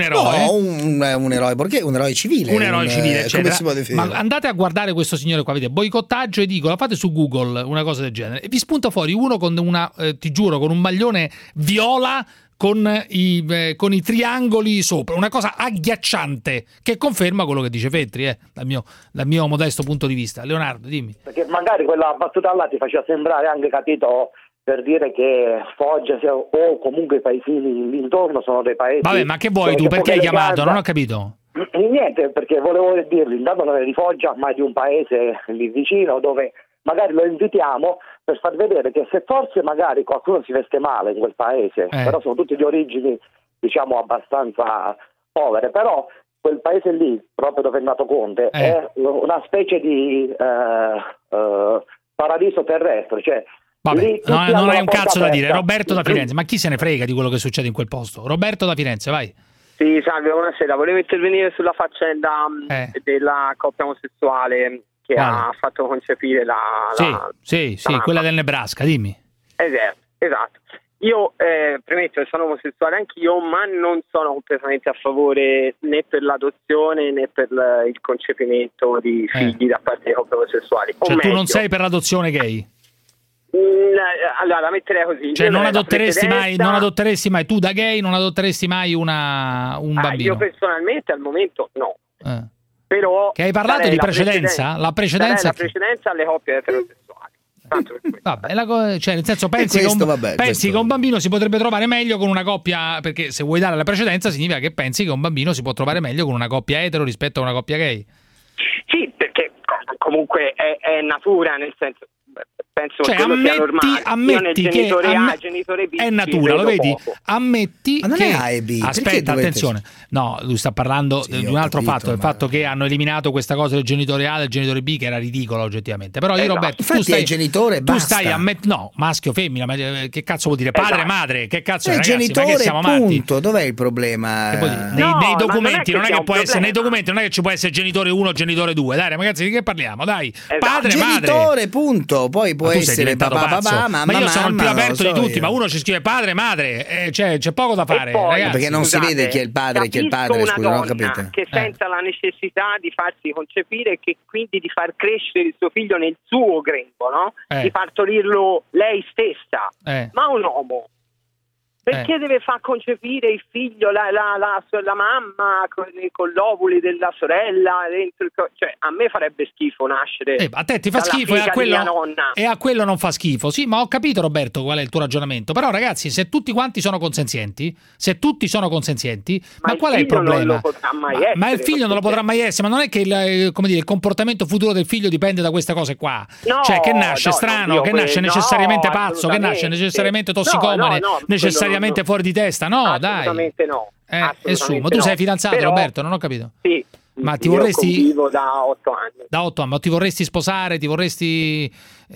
eroe, perché un eroe civile. Un eroe civile, eccetera. Come si può definire? Ma andate a guardare questo signore qua, vedete, boicottaggio edicola, fate su Google una cosa del genere e vi spunta fuori uno con ti giuro, con un maglione viola con i triangoli sopra, una cosa agghiacciante che conferma quello che dice Feltri, dal mio modesto punto di vista. Leonardo, dimmi. Perché magari quella battuta là ti faceva sembrare anche, capito, per dire che Foggia o comunque i paesini l'intorno sono dei paesi. Vabbè, ma che vuoi tu? Perché hai chiamato? Non ho capito. Niente, perché volevo dirvi, intanto non è di Foggia, ma è di un paese lì vicino dove magari lo invitiamo per far vedere che se forse magari qualcuno si veste male in quel paese, però sono tutti di origini, diciamo, abbastanza povere, però quel paese lì, proprio dove è nato Conte, è una specie di paradiso terrestre, cioè vabbè, non hai un cazzo da dire. Roberto da Firenze, ma chi se ne frega di quello che succede in quel posto? Roberto da Firenze, vai. Sì, salve, buonasera. Volevo intervenire sulla faccenda della coppia omosessuale che ha fatto concepire quella del Nebraska, dimmi. Esatto. Io premetto che sono omosessuale anch'io, ma non sono completamente a favore né per l'adozione né per il concepimento di figli da parte dei coppie omosessuali. Cioè tu non sei per l'adozione gay? Allora la metterei così. Cioè non adotteresti mai tu da gay, non adotteresti mai un bambino? Io personalmente al momento no. Però che hai parlato di precedenza? La precedenza alle coppie eterosessuali. Vabbè, cioè nel senso pensi che un bambino si potrebbe trovare meglio con una coppia, perché se vuoi dare la precedenza significa che pensi che un bambino si può trovare meglio con una coppia etero rispetto a una coppia gay. Sì, perché comunque è natura, nel senso penso che sia normale. Ammetti che genitore B è natura, lo vedi? Poco. Ammetti ma non che è A e B. aspetta, attenzione. No, lui sta parlando di un altro fatto, il fatto che hanno eliminato questa cosa del genitore A e del genitore B, che era ridicolo oggettivamente. Però io Roberto, infatti tu stai genitore, tu stai no, maschio femmina, ma che cazzo vuol dire? Padre, madre, che cazzo è, ragazzi? Genitore, ma che siamo punto. Dov'è il problema? Nei documenti non è che può essere, nei documenti non è che ci può essere genitore 1 o genitore 2. Dai, ragazzi, di che parliamo? Dai, padre, madre. Genitore, punto. Poi può essere papà, ma io sono il più aperto di tutti, ma uno ci scrive padre, madre, c'è poco da fare, ragazzi. Perché non si vede chi è il padre e chi è il padre, scusa, non ho capito. Che senta la necessità di farsi concepire e che quindi di far crescere il suo figlio nel suo grembo, no? Di partorirlo lei stessa, ma un uomo Perché deve far concepire il figlio, la mamma con l'ovuli della sorella dentro cioè a me farebbe schifo nascere. A te ti fa schifo e a quello non fa schifo. Sì, ma ho capito, Roberto, qual è il tuo ragionamento. Però ragazzi, se tutti quanti sono consenzienti, ma qual è il problema? Non lo potrà mai essere, ma il figlio non lo potrà mai essere, ma non è che il comportamento futuro del figlio dipende da queste cose qua. No, cioè che nasce strano, che nasce necessariamente pazzo, che nasce necessariamente tossicomane, necessariamente fuori di testa. No, assolutamente dai. Assolutamente ma tu sei fidanzato, però, Roberto? Non ho capito. Sì. Ma ti vorresti... Vivo da 8 anni. Da 8 anni, ma ti vorresti sposare? Ti vorresti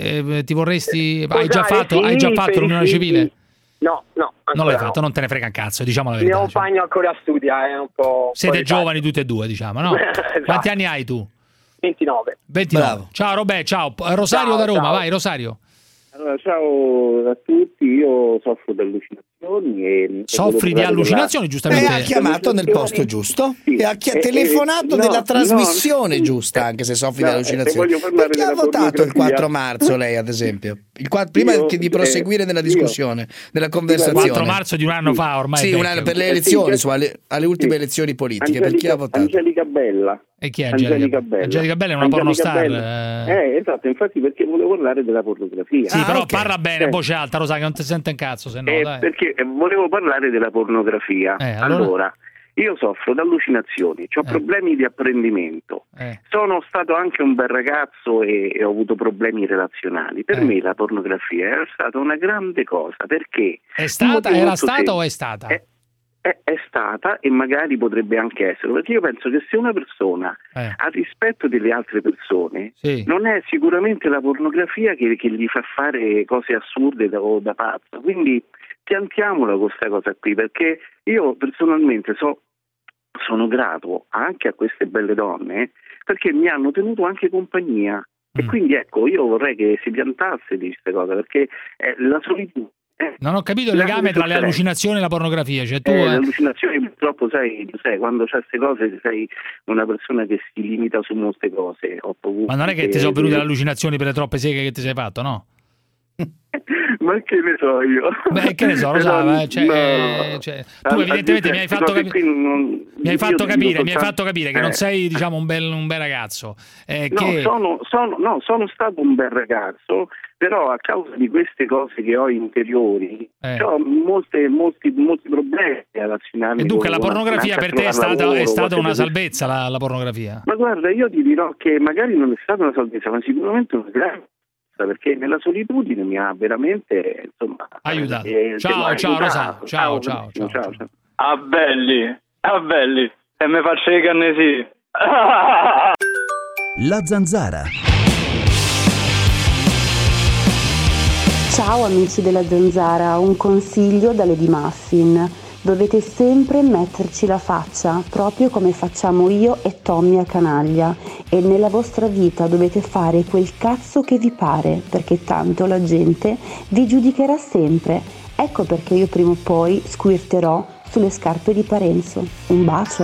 hai già fatto l'unione civile? No. Non l'hai fatto, non te ne frega un cazzo, diciamo la verità. Mio compagno ancora studia, è un po'. Siete giovani tutti e due, diciamo, no? Esatto. Quanti anni hai tu? 29. Bravo. Ciao Roberto, ciao. Rosario da Roma, vai Rosario. Allora, ciao a tutti, io soffro di allucinazioni e soffri di allucinazioni, giustamente. E ha chiamato nel posto giusto, sì. E ha telefonato nella trasmissione giusta, anche se soffri di allucinazioni. Perché ha votato il 4 marzo lei, ad esempio? Prima di proseguire nella discussione, nella conversazione. Il 4 marzo di un anno fa ormai. Sì, un anno per le elezioni, alle ultime elezioni politiche. Per chi ha votato? Angelica Bella. E chi è Angelica Bella? Angelica Bella è una pornostar. Esatto, infatti perché volevo parlare della pornografia. Sì, però parla bene, voce alta, lo sai che non ti sente un cazzo, se no, dai. Perché volevo parlare della pornografia. Allora, io soffro di allucinazioni, ho problemi di apprendimento, sono stato anche un bel ragazzo e ho avuto problemi relazionali. Per me la pornografia era stata una grande cosa, perché... Era stata o è stata? È stata e magari potrebbe anche essere, perché io penso che se una persona ha rispetto delle altre persone, non è sicuramente la pornografia che gli fa fare cose assurde o da pazzo. Quindi piantiamola questa cosa qui, perché io personalmente sono grato anche a queste belle donne perché mi hanno tenuto anche compagnia e quindi ecco, io vorrei che si piantasse di queste cose, perché la solitudine. Non ho capito il legame tra le allucinazioni e la pornografia. Cioè tu, le allucinazioni purtroppo sai quando c'è queste cose sei una persona che si limita su molte cose. Ma non è che ti sono venute le allucinazioni per le troppe seghe che ti sei fatto, no? Ma che ne so io? Beh, che ne so, lo sai, tu evidentemente mi hai fatto capire che non sei, diciamo, un bel ragazzo. Sono stato un bel ragazzo, però a causa di queste cose che ho interiori ho molti problemi relazionali. E dunque la pornografia per te è stata una salvezza, la pornografia? Ma guarda, io ti dirò che magari non è stata una salvezza, ma sicuramente una grande, perché nella solitudine mi ha veramente aiutato. Ciao Rosario. Ciao. A belli, e mi faccio i cannesi. La Zanzara. Ciao amici della Zanzara, un consiglio da Lady Muffin. Dovete sempre metterci la faccia, proprio come facciamo io e Tommy a Canaglia, e nella vostra vita dovete fare quel cazzo che vi pare, perché tanto la gente vi giudicherà sempre. Ecco perché io prima o poi squirterò sulle scarpe di Parenzo. Un bacio.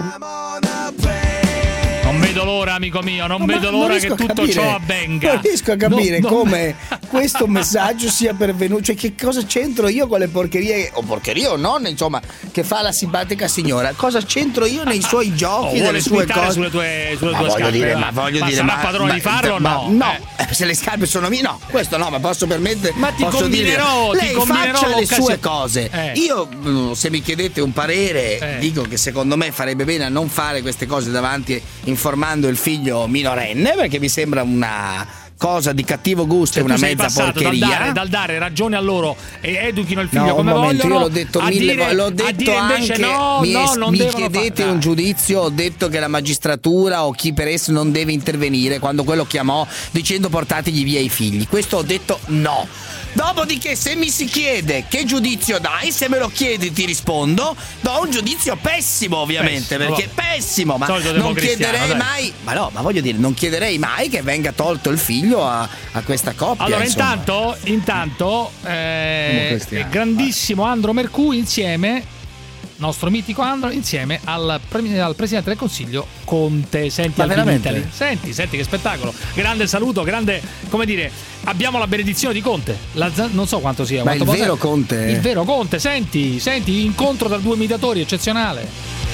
Non vedo l'ora, amico mio, non vedo l'ora che tutto ciò avvenga. Non riesco a capire come questo messaggio sia pervenuto. Cioè, che cosa c'entro io con le porcherie, o porcherie o non, insomma, che fa la simpatica signora? Cosa c'entro io nei suoi giochi, nelle sue cose? Sulle tue scarpe. Ma sarà padrone di farlo o no? No, se le scarpe sono mie, no, questo no, ma posso permettere. Ma ti combinerò, lei faccia le sue cose. Io, se mi chiedete un parere, dico che secondo me farebbe bene a non fare queste cose davanti, informando il figlio minorenne, perché mi sembra una cosa di cattivo gusto, è una mezza porcheria. Dal dare ragione a loro e educhino il figlio come vogliono. Io l'ho detto mille volte, l'ho detto anche. Mi chiedete un giudizio, ho detto che la magistratura o chi per esso non deve intervenire quando quello chiamò dicendo portategli via i figli. Questo ho detto no. Dopodiché, se mi si chiede che giudizio dai, se me lo chiedi ti rispondo, do un giudizio pessimo, ovviamente, perché pessimo, ma non chiederei mai, ma voglio dire, non chiederei mai che venga tolto il figlio a questa coppia. Allora, intanto grandissimo Andro Mercù insieme nostro mitico Andro, insieme al Presidente del Consiglio Conte. Senti, Italy. Senti che spettacolo. Grande saluto, grande, come dire, abbiamo la benedizione di Conte. Non so quanto sia. Ma il vero Conte. Il vero Conte, senti, incontro tra due imitatori eccezionale.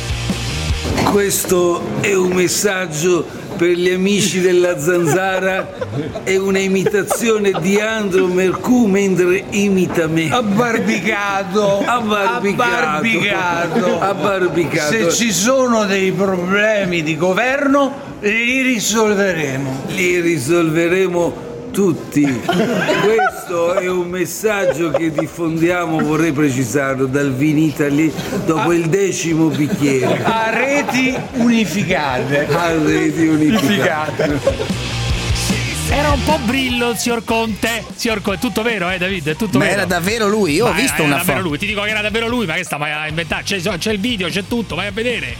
Questo è un messaggio per gli amici della Zanzara, è una imitazione di Andro Mercù mentre imita me. Abbarbicato. Se ci sono dei problemi di governo, li risolveremo. Li risolveremo tutti. Questo è un messaggio che diffondiamo, vorrei precisarlo, dal Vinitaly dopo il 10° bicchiere. A reti unificate. Era un po' brillo il signor Conte. È tutto vero, David? È tutto ma vero. Era davvero lui? Io ho visto una foto. Lui. Ti dico che era davvero lui, ma che sta a inventare? C'è il video, c'è tutto, vai a vedere.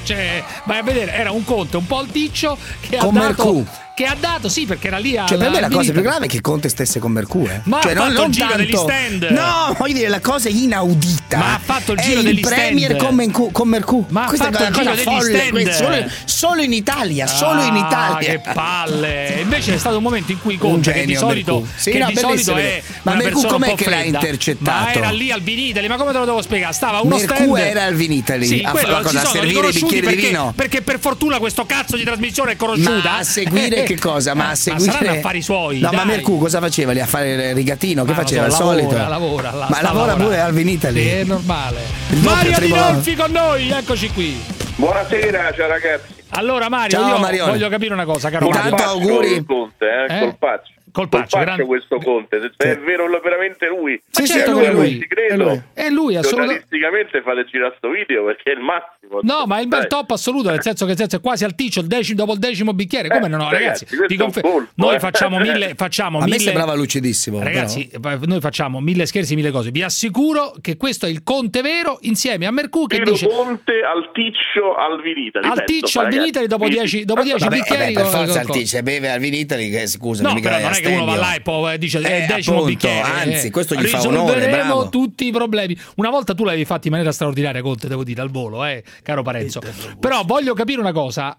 Era un Conte un po' alticcio che con Mercù. Che ha dato, sì, perché era lì. Cioè, per me la cosa più grave è che Conte stesse con Mercù. Ma cioè, ha fatto il giro tanto degli stand. No, voglio dire, la cosa inaudita. Ma ha fatto il giro degli stand. Il premier con Mercù. Ma questa ha fatto il giro degli stand. Solo in Italia, solo in Italia. Che palle. Invece è stato un momento in cui Conte, che di solito, solito è ma una Mercù persona com'è che l'ha intercettato? Ma era lì al Vinitaly, ma come te lo devo spiegare? Stava uno Mercù stand. Era al Vinitaly. Sì, quello a servire i bicchieri di vino. Perché per fortuna questo cazzo di trasmissione è conosciuta. Ma a seguire che cosa? Ma a seguire saranno affari suoi. No, ma Mercù cosa faceva lì a fare il rigatino? Che faceva? Il solito? Lavora. Ma lavora pure al Vinitaly. Sì, è normale. Mario Dinolfi con noi, eccoci qui. Buonasera, ciao ragazzi. Allora Mario, ciao, io Marione. Voglio capire una cosa, caro Mario. Intanto auguri. Colpaccio. Colpaccio questo Conte, se è vero veramente lui. Ma certo che è lui. Credo. È lui, assolutamente. Giornalisticamente fate girare sto video perché è il massimo. No, ma è il bel top assoluto, nel senso che è quasi alticcio dopo il 10° bicchiere. Come no, ragazzi? Vi confermo. Noi facciamo mille. A me sembrava lucidissimo. Ragazzi, noi facciamo 1000 scherzi, 1000 cose. Vi assicuro che questo è il Conte vero insieme a Mercù che dice Conte alticcio al Vinitaly. Alticcio al Vinitaly dopo 10 bicchieri. Per forza alticcio, beve al Vinitaly che scusa, no, però non è che uno va là e poi dice il 10° bicchiere. Anzi, questo gli fa onore. Risolveremo tutti i problemi. Una volta tu l'avevi fatto in maniera straordinaria, Conte, devo dire, al volo, caro Parenzo. Però voglio capire una cosa.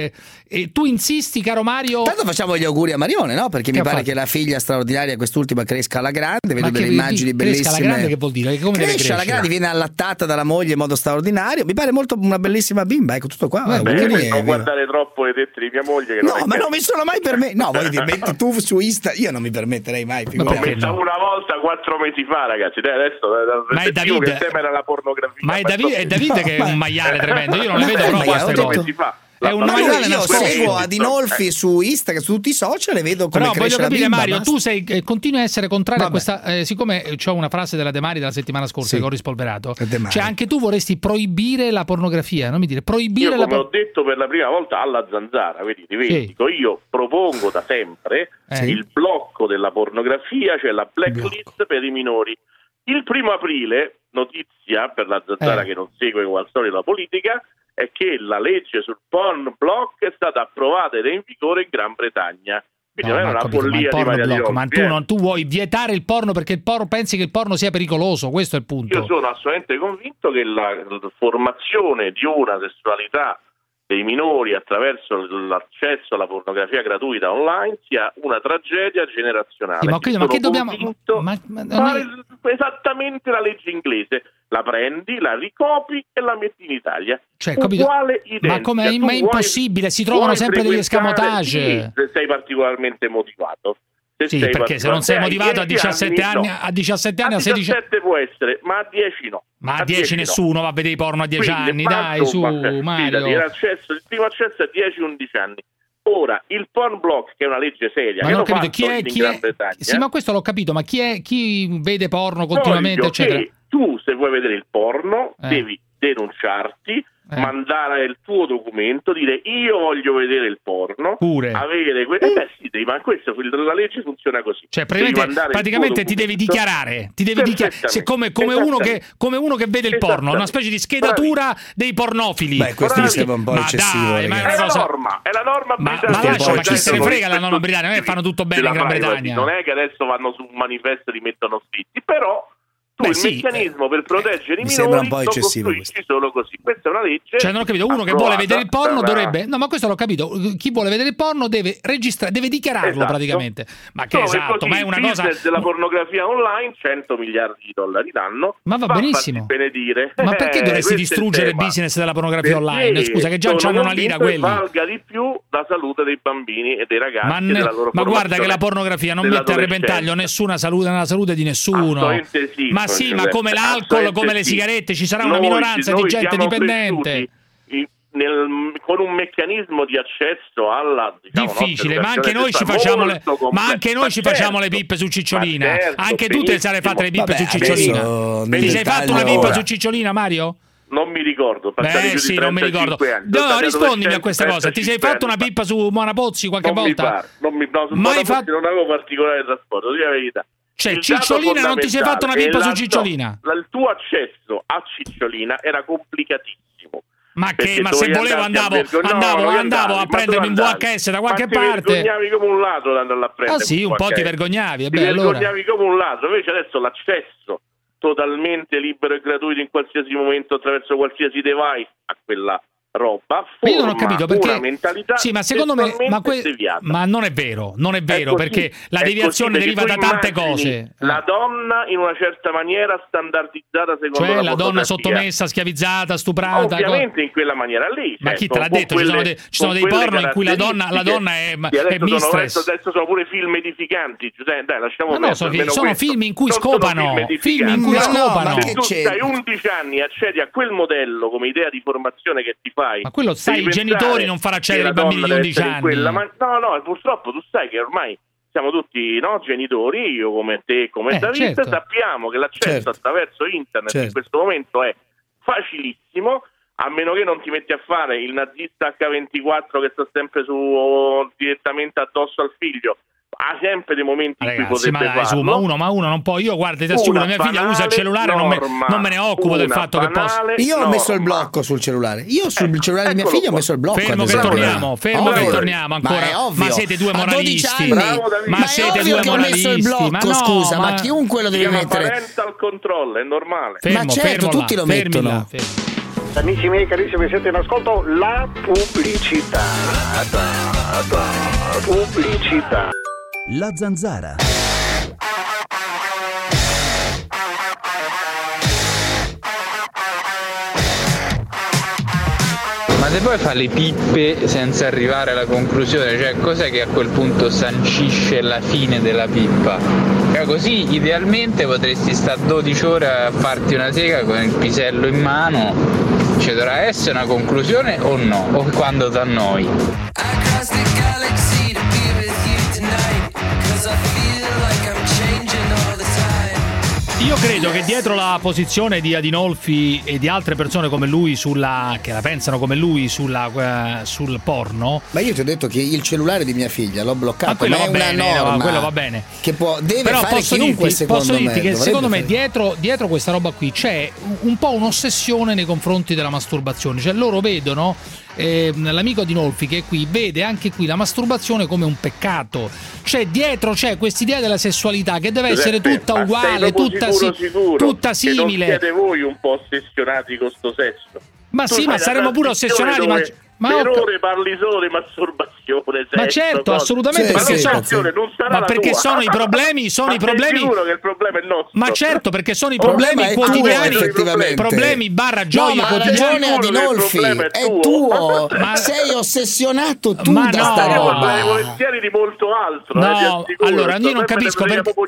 Tu insisti, caro Mario. Tanto facciamo gli auguri a Marione, no? Perché mi pare che la figlia straordinaria, quest'ultima, cresca alla grande. Vedo delle immagini bellissime. Cresca alla grande, che vuol dire? Come cresce alla grande, viene allattata dalla moglie in modo straordinario. Mi pare molto una bellissima bimba. Ecco, tutto qua. Non guardare troppo le tette di mia moglie. No, ma non mi sono mai permesso. No, voglio dire, metti tu su Insta. Io non mi permetterei mai. L'ho messa una volta 4 mesi fa, ragazzi. Adesso David, che il tema era la pornografia. Ma è David che è un maiale tremendo. Io non le vedo proprio queste cose. È un maiale io seguo Adinolfi su Instagram, su tutti i social e vedo come cresce la bimba. Però voglio capire, Mario, tu continui a essere contrario a questa. Siccome c'ho una frase della De Mari della settimana scorsa che ho rispolverato, cioè anche tu vorresti proibire la pornografia, non mi dire proibire come ho detto per la prima volta alla Zanzara, vedi, dimentico, io propongo da sempre il blocco della pornografia, cioè la blacklist per i minori. Il 1° aprile, notizia per la Zanzara che non segue come al solito la politica, è che la legge sul porn block è stata approvata ed è in vigore in Gran Bretagna. Quindi non è una follia di Maria Di Rossi. Ma tu vuoi vietare il porno perché pensi che il porno sia pericoloso, questo è il punto. Io sono assolutamente convinto che la formazione di una sessualità dei minori attraverso l'accesso alla pornografia gratuita online sia una tragedia generazionale. Sì, ma che dobbiamo fare esattamente la legge inglese? La prendi, la ricopi e la metti in Italia. Cioè, uguale identica. Ma è impossibile, si trovano sempre degli escamotage. Se sei particolarmente motivato. Sì, perché se non sei motivato a 17 anni, a 16 a 17 può essere, ma a 10 no. Ma a 10 nessuno va a vedere i porno a 10 anni, dai, su Mario. Il primo accesso è 10-11 anni. Ora, il porn block, che è una legge seria, ma che non ho capito chi è? Sì, ma questo l'ho capito, ma chi vede porno continuamente, eccetera? Tu, se vuoi vedere il porno, devi denunciarti, mandare il tuo documento, dire io voglio vedere il porno, avere ma questo, la legge funziona così. Cioè praticamente ti devi dichiarare, se come uno che vede il porno, una specie di schedatura dei pornofili. Beh, questo mi sembra un po' eccessivo. È la norma britannica. Ma chi se ne frega la norma britannica? Fanno tutto bene in Gran Bretagna. Non è che adesso vanno su un manifesto e li mettono scritti, però meccanismo per proteggere i minori lo costruisci solo così. Questa è una legge. Cioè, non ho capito, uno che vuole vedere il porno dovrebbe. No, ma questo l'ho capito. Chi vuole vedere il porno deve registrare, deve dichiararlo praticamente. Ma che ma è una cosa. Il della pornografia online, 100 miliardi di dollari l'anno. Ma va benissimo. Benedire. Ma perché dovresti distruggere il business della pornografia online? Scusa, che già hanno una lira quelli. Valga di più la salute dei bambini e dei ragazzi. Ma guarda che la pornografia non mette a repentaglio nessuna salute nella salute di nessuno. Sì, ma sì, ma come l'alcol, come le sigarette, ci sarà una minoranza di gente dipendente. Con un meccanismo di accesso alla difficile, ma anche noi ci facciamo le pippe su Cicciolina. Anche tu te le sarei fatte le pippe su Cicciolina. Ti sei fatto una pippa su Cicciolina, Mario? Non mi ricordo. Sì, non mi ricordo. No, rispondimi a questa cosa. Ti sei fatto una pippa su Mona Pozzi qualche volta? Non avevo particolare trasporto, di la verità. Cioè, Cicciolina, non ti sei fatto una pippa su Cicciolina? Il tuo accesso a Cicciolina era complicatissimo. Ma se volevo andavo a prendermi un VHS da qualche parte. Ti vergognavi come un ladro andando a prendere. Ah sì, un po' ti vergognavi. Ti vergognavi come un ladro. Invece adesso l'accesso totalmente libero e gratuito in qualsiasi momento attraverso qualsiasi device a quella roba io non ho capito perché una mentalità ma secondo me ma non è vero perché la deviazione deriva da tante cose. La donna in una certa maniera standardizzata secondo la donna sottomessa, schiavizzata, stuprata, ovviamente in quella maniera lì. Ma chi te l'ha detto? Ci sono dei porno in cui la donna è mistress. Adesso sono pure film edificanti, dai, lasciamo sono film in cui scopano, se tu stai 11 anni e accedi a quel modello come idea di formazione che ti fai. Ma quello sai, i genitori non far accedere ai bambini di 11 anni. No, purtroppo tu sai che ormai siamo tutti genitori, io come te, come David, sappiamo che l'accesso attraverso internet in questo momento è facilissimo, a meno che non ti metti a fare il nazista H24 che sta sempre direttamente addosso al figlio. Ha sempre dei momenti in cui potrebbe farlo. Ma uno non può. Io guarda, ti assicuro, mia figlia usa il cellulare, non me ne occupo del fatto che posso. Io ho messo il blocco sul cellulare. Io sul cellulare di mia figlia ho messo il blocco. Fermo che torniamo ancora. Ma siete due moralisti. Ma siete due moralisti. Ma scusa, ma chiunque lo deve mettere. Parental control, è normale. Ma certo, tutti lo mettono. Amici miei carissimi, siete in ascolto la pubblicità. Pubblicità. La Zanzara. Ma se poi fa le pippe senza arrivare alla conclusione, cioè cos'è che a quel punto sancisce la fine della pippa? Cioè, così idealmente potresti stare 12 ore a farti una sega con il pisello in mano. Ci dovrà essere una conclusione o no? O quando t'annoi? Io credo che dietro la posizione di Adinolfi e di altre persone come lui che la pensano come lui sul porno. Ma io ti ho detto che il cellulare di mia figlia l'ho bloccato, ma è una norma. Quello va bene. Che deve fare chiunque, posso dirti che secondo me dietro questa roba qui c'è un po' un'ossessione nei confronti della masturbazione. Cioè loro vedono l'amico Adinolfi che è qui vede anche qui la masturbazione come un peccato. Cioè dietro c'è quest'idea della sessualità che deve essere tutta uguale, tutta simile. Non siete voi un po' ossessionati con sto sesso? Ma sì, ma saremo pure ossessionati. Per ore parli solo di masturbazione. Ma certo, assolutamente. Perché sono i problemi. Sono i problemi. Sicuro che il problema è nostro. Ma certo, perché sono i problemi quotidiani. Problemi barra gioia quotidiani. Ha ragione Adinolfi, è tuo. Ma sei ossessionato tu da sta roba. Volentieri di molto altro. No, allora io non capisco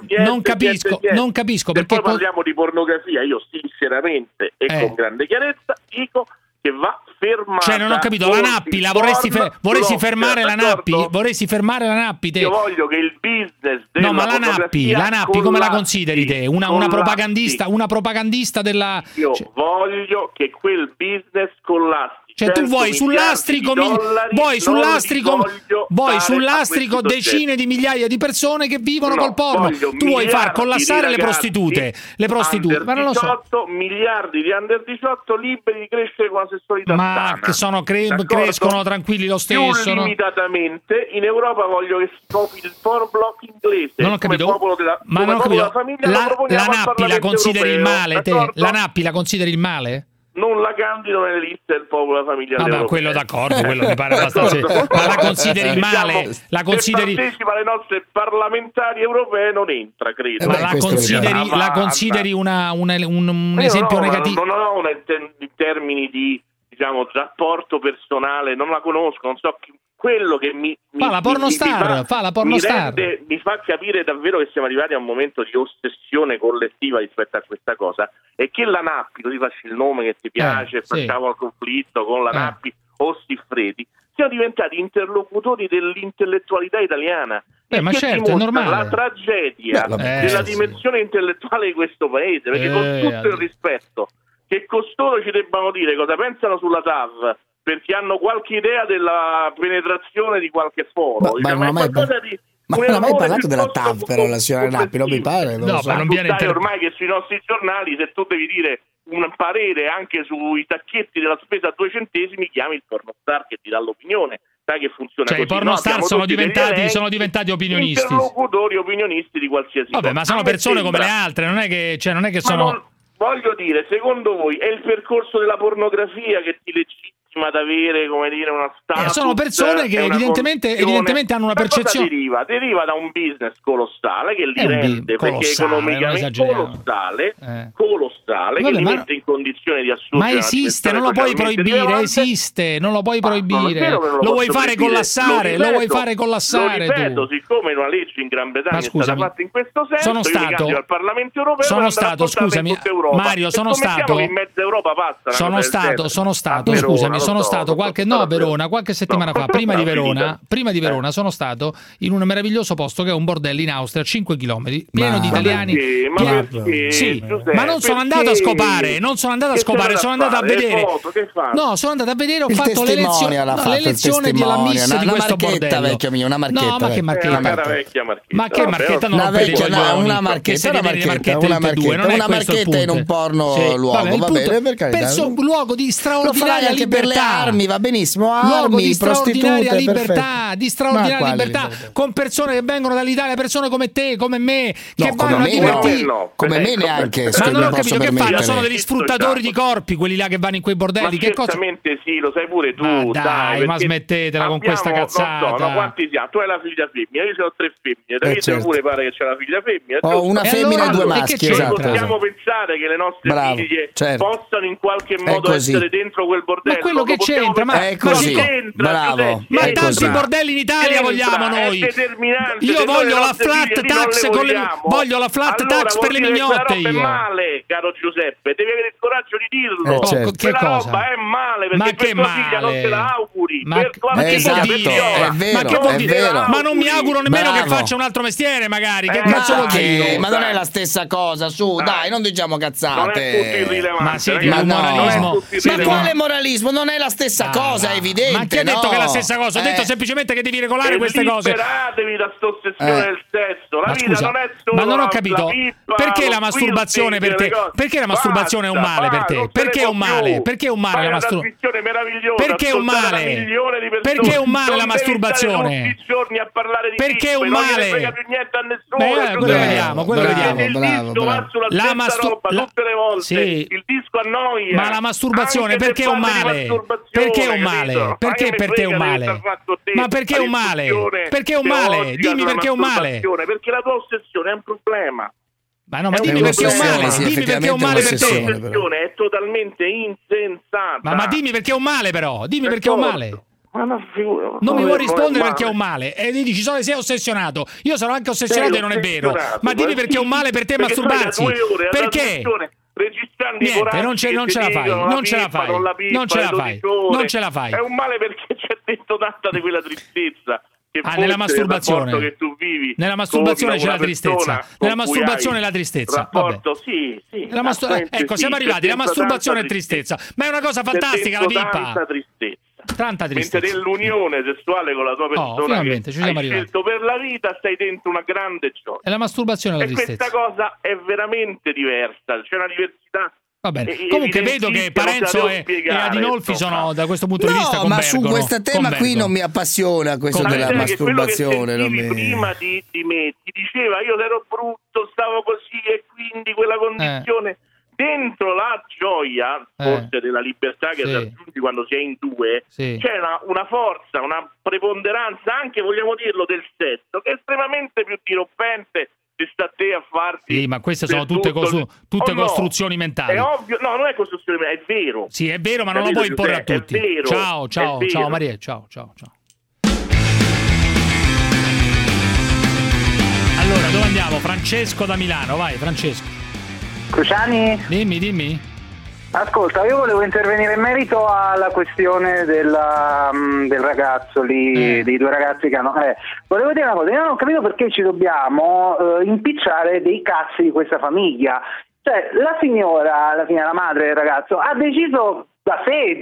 perché poi parliamo di pornografia. Io sinceramente e con grande chiarezza dico che va fermata. Cioè non ho capito, la Nappi vorresti fermare la Nappi? Vorresti fermare la Nappi te? Io voglio che il business della la Nappi come la consideri te? Una propagandista della. Io voglio che quel business collassi Cioè tu vuoi sull'astrico decine di migliaia di persone che vivono col porno. Tu vuoi far collassare le prostitute. Ma non lo so. 18 miliardi di under 18 liberi di crescere con la sessualità sana. Che crescono tranquilli lo stesso. Più limitatamente in Europa voglio che scopi il porno block inglese. Non ho capito. Della famiglia, la Nappi la consideri il male? La Nappi la consideri il male? Non la candido nelle liste del popolo della famiglia europea. Quello d'accordo, quello mi pare abbastanza. Ma la consideri il male? Se partecipa alle nostre parlamentari europee non entra, credo. Ma la consideri un esempio negativo? Non ho in termini di rapporto personale, non la conosco, non so quello che mi fa capire davvero che siamo arrivati a un momento di ossessione collettiva rispetto a questa cosa, e che la Nappi, così faccio il nome che ti piace, facciamo il conflitto con la Nappi o Siffredi, siano diventati interlocutori dell'intellettualità italiana. Ma certo, è normale. La tragedia della dimensione intellettuale di questo paese, perché con tutto il rispetto che costoro ci debbano dire cosa pensano sulla TAV, perché hanno qualche idea della penetrazione di qualche foro. Ma non ha mai parlato della TAV, però la signora Nappi, non mi pare. Ma non viene ormai che sui nostri giornali, se tu devi dire un parere anche sui tacchetti della spesa a 2 centesimi, chiami il pornostar che ti dà l'opinione. Sai che funziona così. I pornostar sono diventati opinionisti. Interlocutori opinionisti di qualsiasi cosa. Ma sono persone come le altre, non è che sono... Voglio dire, secondo voi è il percorso della pornografia che ti legittima ad avere, come dire, una status? Sono persone che evidentemente hanno una percezione. Deriva da un business colossale che li rende, perché economicamente colossale, che li mette in condizione di assurdo. Ma esiste, non lo puoi proibire, non lo puoi proibire. Lo vuoi fare collassare, Lo ripeto, siccome una legge in Gran Bretagna è stata fatta in questo senso, al Parlamento europeo, scusami, Mario, sono stato in mezza Europa passa. Sono stato qualche settimana fa, prima di Verona, sono stato in un meraviglioso posto che è un bordello in Austria, 5 chilometri, pieno di italiani. Ma non sono andato a scopare, sono andato a vedere. Sono andato a vedere, ho fatto l'elezione della miss di questo bordello. Vecchio mio, una marchetta. No, ma che marchetta? Ma che marchetta? Una marchetta in un porno luogo, va bene, per carità. Luogo di straordinaria anche libertà. Per le armi, va benissimo, luogo di straordinaria libertà, con persone che vengono dall'Italia, persone come te, come me, che vanno a divertirsi. Come me neanche. Ma non ho capito che fanno, sono degli sfruttatori di corpi quelli là che vanno in quei bordelli. Che cosa? Certamente sì, lo sai pure tu. Dai, ma smettetela con questa cazzata. Quanti siamo? Tu hai la figlia femmina, io ho 3 femmine. Davide pure pare che c'è la figlia femmina. Una femmina e 2 maschi. Possiamo pensare che le nostre figlie possano in qualche modo essere dentro quel bordello. Ma quello che c'entra? Ma è così. Bravo. Ma tanti bordelli in Italia vogliamo noi. Io voglio la flat tax voglio la flat tax per le mignotte. È male, caro Giuseppe, devi avere il coraggio di dirlo. Che cosa? Roba è male, perché per tua figlia non te la auguri. Ma che vuol dire? Ma non mi auguro nemmeno che faccia un altro mestiere, magari. Che cazzo vuol dire? Ma non è la stessa cosa, su, dai, non diciamo cazzate. Non è tutto irrilevante. Ma quale moralismo? Non è la stessa cosa, è evidente. Ma chi ha detto che è la stessa cosa? Ho detto semplicemente che devi regolare queste cose. Liberatevi da sta ossessione del sesso. La vita non è solo. Ma non ho capito. Perché la masturbazione per te? Perché la masturbazione è un male per te? Perché è un male? Perché è un male la masturbazione? Perché è un male? Perché è un male la masturbazione? Perché è un male? Quello vediamo. La masturbazione tutte le volte. Il disco annoia. Ma la masturbazione perché è un male? Perché è un male? Perché per te è un male? Ma perché è un male? Perché è un male? Dimmi perché è un male. Perché la tua ossessione è un problema. Ma no, ma dimmi perché è un male. Dimmi perché è un male per te. L'ossessione è totalmente insensata. Ma dimmi perché è un male, però. Dimmi perché è un male. Non mi vuoi rispondere perché è un male e dici sei ossessionato. Io sono anche ossessionato e non è vero. Ma dimmi perché è un male per te masturbarsi. Perché? Niente, non ce la fai. Non ce la fai. È un male perché c'è dentro tanta di quella tristezza. nella masturbazione che tu vivi. Nella masturbazione c'è la tristezza. Nella masturbazione la tristezza. Rapporto, sì. Ecco, siamo arrivati. La masturbazione è tristezza. Ma è una cosa fantastica la pippa. Tanta tristezza. Tanta tristezza. Mentre nell'unione sessuale con la tua persona che hai scelto per la vita stai dentro una grande gioia. E la masturbazione è la tristezza. Questa cosa è veramente diversa. C'è una diversità. Va bene. Comunque vedo che Parenzo e Adinolfi sono da questo punto di vista ma su questo tema qui non mi appassiona questo della masturbazione. Prima di me ti diceva io ero brutto, stavo così e quindi quella condizione dentro la gioia forse della libertà che raggiungi quando si è in due c'è una forza, una preponderanza anche, vogliamo dirlo, del sesso che è estremamente più dirompente. Ci sta a te a farti. Sì, ma queste sono tutte costruzioni mentali. È ovvio, no, non è costruzione mentale, è vero. Sì, è vero, ma non lo puoi imporre a tutti. Ciao Maria, ciao. Allora, dove andiamo? Francesco da Milano, vai Francesco. Cruciani? Dimmi. Ascolta, io volevo intervenire in merito alla questione del ragazzo lì, dei due ragazzi che hanno... volevo dire una cosa, io non ho capito perché ci dobbiamo impicciare dei cazzi di questa famiglia. Cioè, la signora, la madre del ragazzo, ha deciso da sé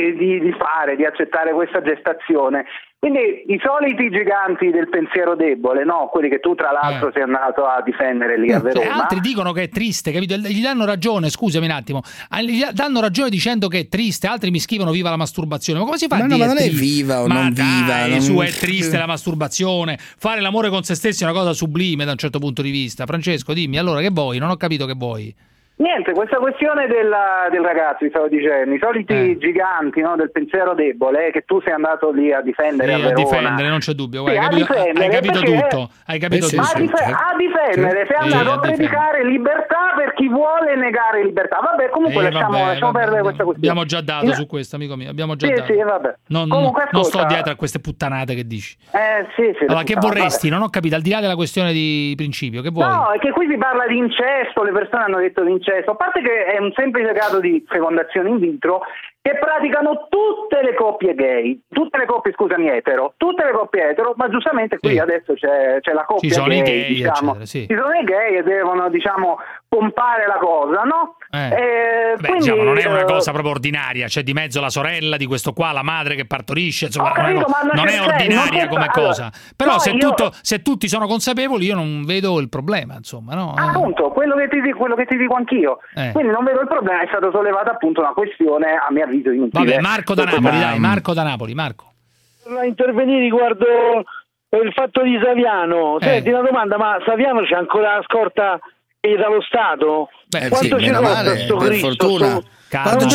di accettare questa gestazione. Quindi i soliti giganti del pensiero debole, no? Quelli che tu tra l'altro sei andato a difendere lì a Verona. Altri dicono che è triste, capito? Gli danno ragione, scusami un attimo. Gli danno ragione dicendo che è triste, altri mi scrivono viva la masturbazione. Ma come si fa a dire? Ma non è viva o non viva? Su è triste la masturbazione. Fare l'amore con se stessi è una cosa sublime da un certo punto di vista. Francesco, dimmi, allora che vuoi? Non ho capito che vuoi. Niente, questa questione del ragazzo, vi stavo dicendo, i soliti giganti, no, del pensiero debole che tu sei andato lì a difendere a Verona. A difendere, non c'è dubbio. Hai capito tutto. Hai capito tutto. A difendere, sei andato a predicare libertà per chi vuole negare libertà. Vabbè, comunque lasciamo perdere questa questione. Abbiamo già dato su questo, amico mio. Abbiamo già dato. Sì, vabbè. Non sto dietro a queste puttanate che dici. Sì. Allora, che vorresti? Non ho capito, al di là della questione di principio, che vuoi? No, è che qui si parla di incesto, le persone hanno detto di incesto. A parte che è un semplice caso di fecondazione in vitro che praticano tutte le coppie gay, tutte le coppie etero, ma giustamente qui adesso c'è la coppia ci sono gay, i gay, diciamo. Ci sono i gay e devono, diciamo, pompare la cosa, no? Quindi, diciamo, non è una cosa proprio ordinaria, c'è di mezzo la sorella di questo qua, la madre che partorisce, insomma, non è ordinaria come cosa. Però se tutti sono consapevoli, io non vedo il problema, insomma, no? Appunto, quello che ti dico anch'io. Quindi non vedo il problema, è stata sollevata appunto una questione, a mio avviso, inutile. Vabbè, Marco da Napoli, dai, Marco da Napoli, Marco. Intervenire riguardo il fatto di Saviano. Senti, una domanda, ma Saviano c'è ancora la scorta dallo Stato? Quanto ci costa sto Cristo? Fortuna. Quanto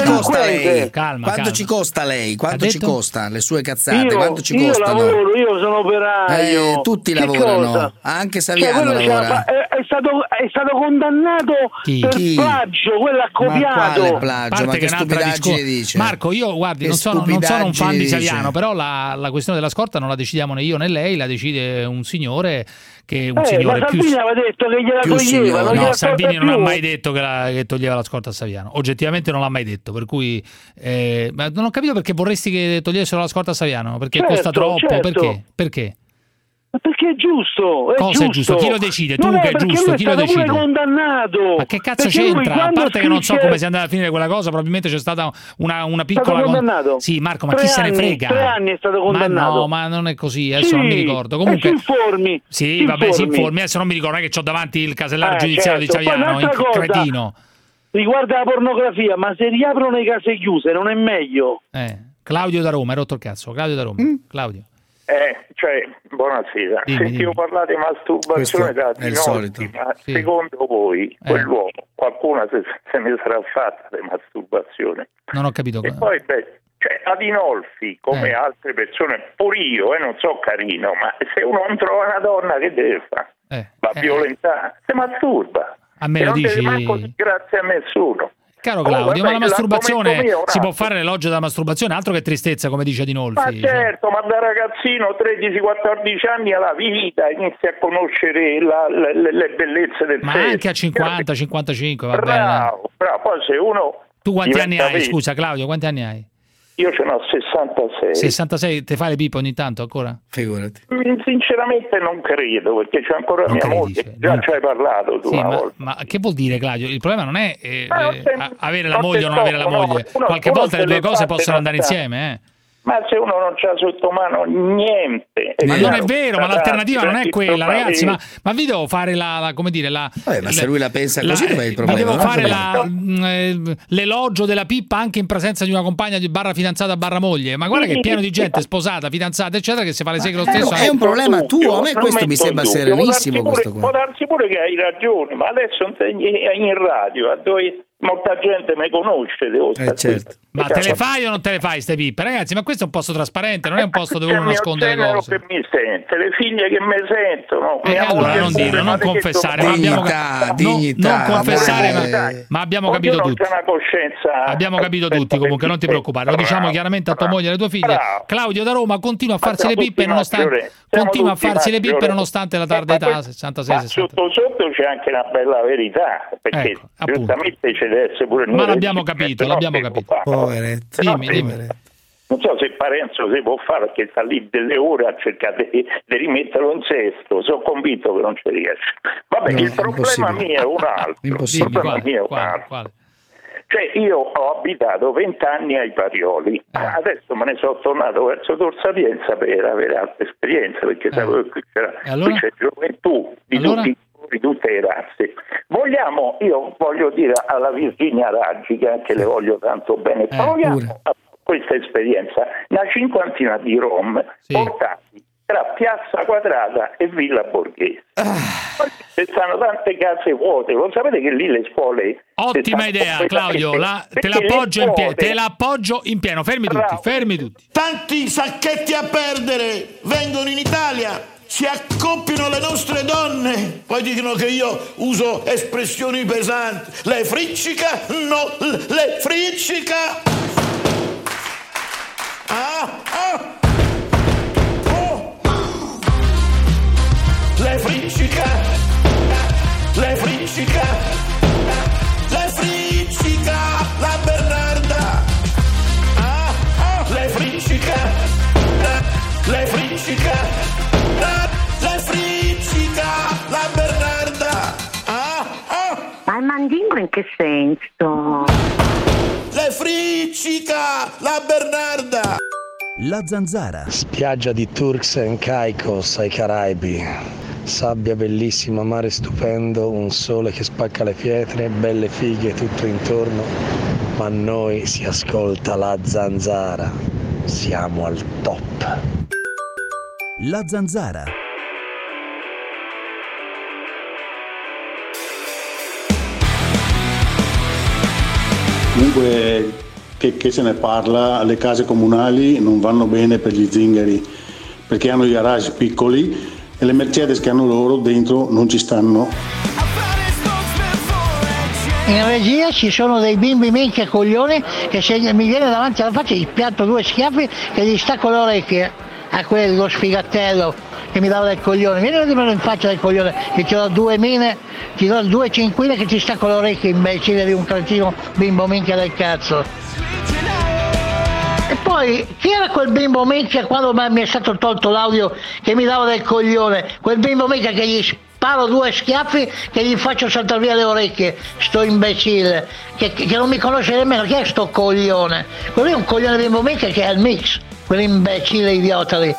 ci costa lei? Quanto ci costa le sue cazzate? Quanto ci costano? Io lavoro, io sono operaio. Tutti lavorano, anche Saviano lavora. È stato condannato per plagio, quello ha copiato. Ma quale plagio? Ma che stupidaggine dice? Marco, io guardi, non sono un fan di Saviano, però la questione della scorta non la decidiamo né io né lei, la decide un signore che ma Salvini aveva detto che gliela toglieva. No, Salvini non ha mai detto che toglieva la scorta a Saviano. Oggettivamente non l'ha mai detto, per cui ma non ho capito perché vorresti che togliessero la scorta a Saviano, perché costa troppo, perché? Perché è giusto. Cosa è giusto? Chi lo decide? Tu che è giusto? Chi lo decide? Condannato. Ma che cazzo c'entra? A parte che non so come sia andata a finire quella cosa, probabilmente c'è stata una piccola... condannato. Sì, Marco, ma chi se ne frega? 3 anni è stato condannato. Ma no, ma non è così, adesso non mi ricordo. Comunque si informi. Sì, vabbè, si informi. Adesso non mi ricordo, non è che c'ho davanti il casellario giudiziario di Saviano, cretino. Riguarda la pornografia, ma se riaprono le case chiuse non è meglio? Claudio da Roma, hai rotto il cazzo. Claudio da Roma. Claudio. Buonasera. Sentivo parlare di masturbazione da Adinolfi, ma secondo voi quell'uomo, qualcuno se ne sarà fatta di masturbazione? Non ho capito. E poi Adinolfi, come altre persone, pure io, non so carino, ma se uno non trova una donna che deve fare? Va a violentare, si masturba. A me lo dici? Non deve manco grazie a nessuno. Caro Claudio, ma la masturbazione si può fare l'elogio della masturbazione, altro che tristezza, come dice Adinolfi. Ma certo, ma da ragazzino 13-14 anni alla vita inizi a conoscere le bellezze del sesso. Ma anche a 50-55, va bene. Bravo, poi se uno... Tu quanti anni hai? Scusa Claudio, quanti anni hai? Io ce n'ho 66. 66, te fai le pippe ogni tanto ancora? Figurati. Sinceramente non credo, perché c'è ancora mia moglie. Già ci hai parlato tu una volta. Ma che vuol dire, Claudio? Il problema non è avere la moglie o non avere la moglie. Qualche volta le due cose possono andare insieme, Ma se uno non c'ha sotto mano niente. Ma non è vero, ma l'alternativa non è quella, ragazzi. Ma vi devo fare come dire, ma se lui la pensa così, dov'è il problema? Ma devo fare l'elogio della pippa anche in presenza di una compagna barra fidanzata barra moglie. Ma guarda che è pieno di gente sposata, fidanzata, eccetera, che si fa le seghe lo stesso. È un problema tuo, a me questo mi sembra serenissimo. Può darsi pure che hai ragione, ma adesso in radio, a dove molta gente mi conosce, certo. Ma te le fai o non te le fai ste pippe? Ragazzi, ma questo è un posto trasparente, non è un posto dove uno nasconde le cose. Che mi sente, le figlie che mi sentono. Allora non dirlo, non confessare, non confessare, ma abbiamo capito tutti. Abbiamo capito tutti, comunque non ti preoccupare. Lo diciamo chiaramente a tua moglie e alle tue figlie. Claudio da Roma continua a farsi le pippe nonostante la tarda età, 66. Ma sotto c'è anche una bella verità, perché giustamente c'è deve essere pure. Ma l'abbiamo capito. Poveretto. Non so se Parenzo si può fare, perché sta lì delle ore a cercare di rimetterlo in sesto. Sono convinto che non ci riesce. Vabbè, il problema mio è un altro. Cioè, io ho abitato 20 anni ai Parioli, adesso me ne sono tornato verso Tor Sapienza per avere altre esperienze, perché sapevo che qui c'è gioventù di tutte le razze. Io voglio dire alla Virginia Raggi, che anche le voglio tanto bene, proviamo questa esperienza, una cinquantina di rom portati tra Piazza Quadrata e Villa Borghese. Ci stanno tante case vuote, lo sapete che lì le scuole... Ottima idea, Claudio, te l'appoggio in pieno, fermi tutti. Tanti sacchetti a perdere vengono in Italia, si accoppiano le nostre donne, poi dicono che io uso espressioni pesanti. Le friccica? No, le friccica! Le friccica, la Bernarda. Le friccica, la Bernarda. Ma il mandingo in che senso? Le friccica, la Bernarda. La Zanzara. Spiaggia di Turks and Caicos ai Caraibi. Sabbia bellissima, mare stupendo, un sole che spacca le pietre, belle fighe tutto intorno, ma a noi si ascolta la Zanzara. Siamo al top. La Zanzara. Comunque che se ne parla, le case comunali non vanno bene per gli zingari perché hanno i garage piccoli e le Mercedes che hanno loro dentro non ci stanno. In regia ci sono dei bimbi minchia coglioni che se mi viene davanti alla faccia gli pianto 2 schiaffi che gli stacco le orecchie a quello sfigattello che mi dava del coglione. Vieni a dirmelo in faccia del coglione che ti do 2 mine, ti do 2 cinquine che ti stacco le orecchie, imbecille di un cretino bimbo minchia del cazzo. E poi, chi era quel bimbo minchia quando mi è stato tolto l'audio che mi dava del coglione? Quel bimbo minchia che gli sparo 2 schiaffi che gli faccio saltare via le orecchie, sto imbecille, che non mi conosce nemmeno, chi è sto coglione? Quello è un coglione bimbo minchia che è il mix, quell'imbecille idiota lì.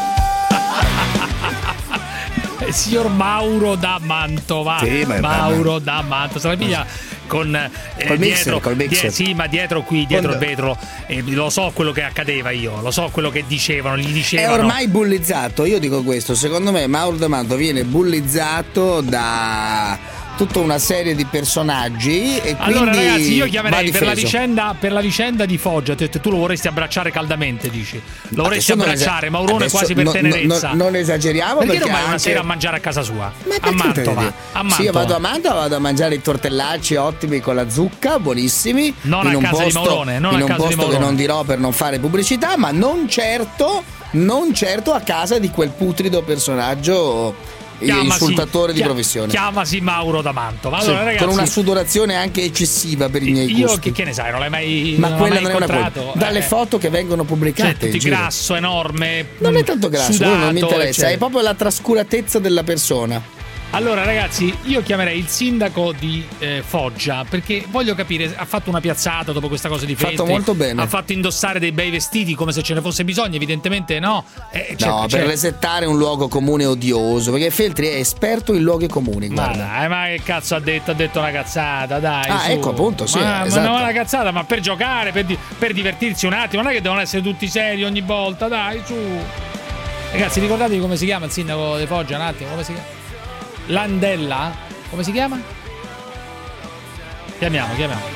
Signor Mauro da Mantova. Mauro da Mantova, se la piglia con dietro, col mixer. Sì, ma dietro il vetro, lo so quello che accadeva, io lo so quello che gli dicevano. È ormai bullizzato, io dico questo, secondo me Mauro da Mantova viene bullizzato da tutta una serie di personaggi e quindi allora ragazzi io chiamerei per la vicenda di Foggia. Tu lo vorresti abbracciare caldamente, dici? Lo vorresti abbracciare Maurone quasi per tenerezza. Non esageriamo, perché non vai una sera a mangiare a casa sua? A Mantova. Sì, io vado a Mantova, vado a mangiare i tortellacci ottimi con la zucca, buonissimi, non in a un casa posto, di Maurone, non in a un casa posto di Maurone. che non dirò per non fare pubblicità, ma non certo a casa di quel putrido personaggio insultatore di professione. Chiamasi Mauro D'Amanto. Ma allora, ragazzi, con una sudorazione anche eccessiva per i miei gusti. Io che ne sai, non l'hai mai Ma quella non è una quella. Dalle foto che vengono pubblicate, tutti grasso, enorme. Non è tanto grasso, sudato, non mi interessa, eccetera. è proprio la trascuratezza della persona. Allora ragazzi, io chiamerei il sindaco di Foggia, perché voglio capire, ha fatto una piazzata dopo questa cosa di Feltri, fatto molto bene. Ha fatto indossare dei bei vestiti come se ce ne fosse bisogno, evidentemente no. Per resettare un luogo comune odioso, perché Feltri è esperto in luoghi comuni, guarda. Ma che cazzo ha detto? Ha detto una cazzata, dai. Ah, su. ecco appunto, sì. Ma esatto. non è una cazzata, ma per giocare, per divertirsi un attimo, non è che devono essere tutti seri ogni volta, dai, su. Ragazzi, ricordatevi come si chiama il sindaco di Foggia, un attimo, come si chiama? Landella? Come si chiama? Chiamiamo.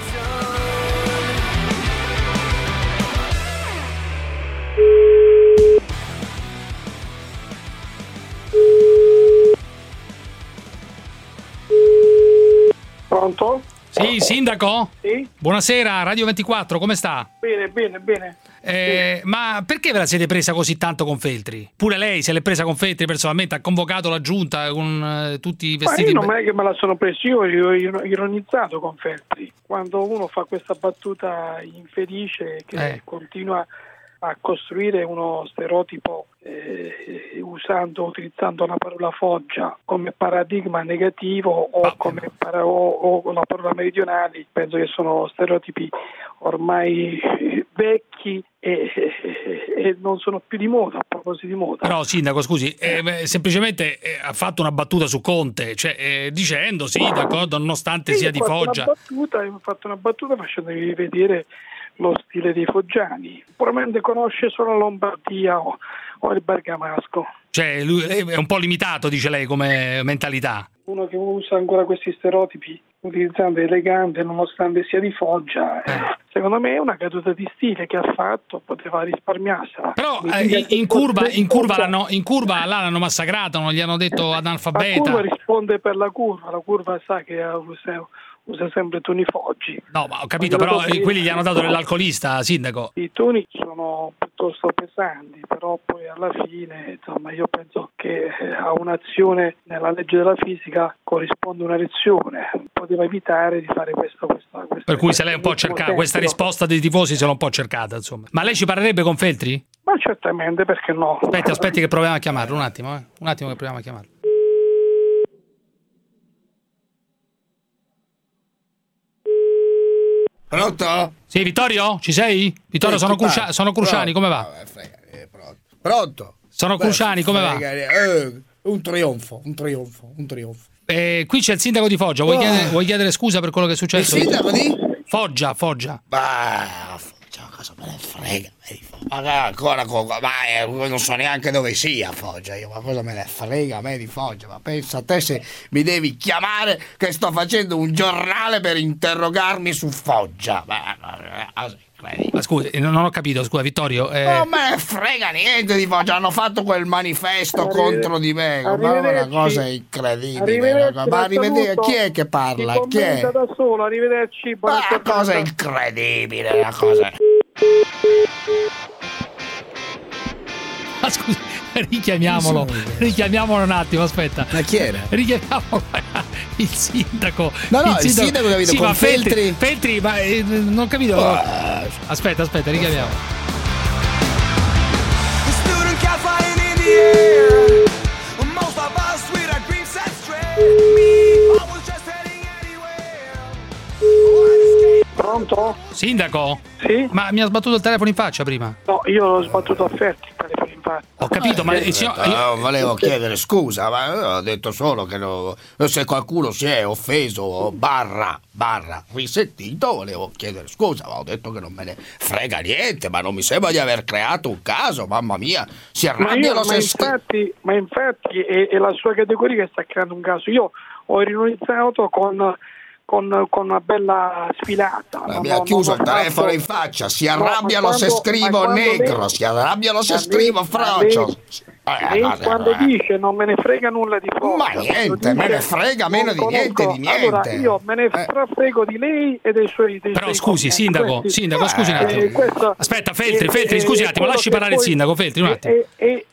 Pronto? Sì, sindaco? Sì. Buonasera, Radio 24, come sta? Bene. Ma perché ve la siete presa così tanto con Feltri? Pure lei se l'è presa con Feltri personalmente, ha convocato la giunta con tutti i vestiti. Ma io non è che me la sono presa, io ho ironizzato con Feltri. Quando uno fa questa battuta infelice che continua a costruire uno stereotipo utilizzando la parola Foggia come paradigma negativo o o la parola meridionali, penso che sono stereotipi ormai vecchi e non sono più di moda, a proposito di moda. Però sindaco, scusi, semplicemente ha fatto una battuta su Conte, dicendo sì, d'accordo, nonostante sia di Foggia. Ho fatto una battuta facendovi vedere lo stile dei foggiani. Probabilmente conosce solo la Lombardia o il bergamasco. Lui è un po' limitato, dice lei, come mentalità. Uno che usa ancora questi stereotipi utilizzando elegante nonostante sia di Foggia, secondo me è una caduta di stile che ha fatto, poteva risparmiarsela. Però in curva l'hanno massacrato, non gli hanno detto analfabeta. La curva risponde per la curva sa che usa sempre toni Foggi. No, ma ho capito, però quelli gli hanno dato dell'alcolista, sindaco. I toni sono piuttosto pesanti, però poi alla fine, insomma, io penso che a un'azione nella legge della fisica corrisponde una lezione. Poteva evitare di fare questa. Per cui se lei un po' cercata, questa risposta dei tifosi se l'ha un po' cercata, insomma. Ma lei ci parlerebbe con Feltri? Ma certamente, perché no? Aspetti che proviamo a chiamarlo, un attimo che proviamo a chiamarlo. Pronto? Sì, Vittorio? Ci sei? Vittorio, sono Cruciani, come va? Pronto? Sono Cruciani, come va? Un trionfo. Qui c'è il sindaco di Foggia, vuoi chiedere scusa per quello che è successo? Il sindaco di? Foggia. Cosa me ne frega? Non so neanche dove sia Foggia, ma cosa me ne frega a me di Foggia? Ma pensa a te se mi devi chiamare che sto facendo un giornale per interrogarmi su Foggia. Ma scusi, non ho capito, scusa Vittorio. Non me ne frega niente di Foggia, hanno fatto quel manifesto contro di me, ma una cosa incredibile. Ma chi è che parla? Chi è? Da solo, arrivederci. Una cosa incredibile, una cosa. Ma scusi, richiamiamolo un attimo, aspetta. Ma chi era? Richiamiamolo il sindaco. No, il sindaco capito, con Feltri, ma non ho capito. Aspetta, richiamiamo. Pronto? Sindaco? Sì? Ma mi ha sbattuto il telefono in faccia prima? No, io l'ho sbattuto a Feltri il telefono in faccia. Ho capito, ma volevo chiedere scusa, ma ho detto solo che se qualcuno si è offeso barra risentito, volevo chiedere scusa, ma ho detto che non me ne frega niente, ma non mi sembra di aver creato un caso, mamma mia, si arrabbiano ma infatti è la sua categoria che sta creando un caso. Io ho ironizzato con una bella sfilata. Mi ha chiuso il telefono in faccia, si arrabbiano se scrivo negro, si arrabbiano se scrivo frocio. Quando dice non me ne frega nulla di Foggia, ma niente, me ne frega meno di niente. Allora io me ne frego di lei e dei suoi però scusi, sindaco, scusi un attimo. Aspetta, Feltri, scusi un attimo, lasci parlare il sindaco, Feltri, un attimo. È il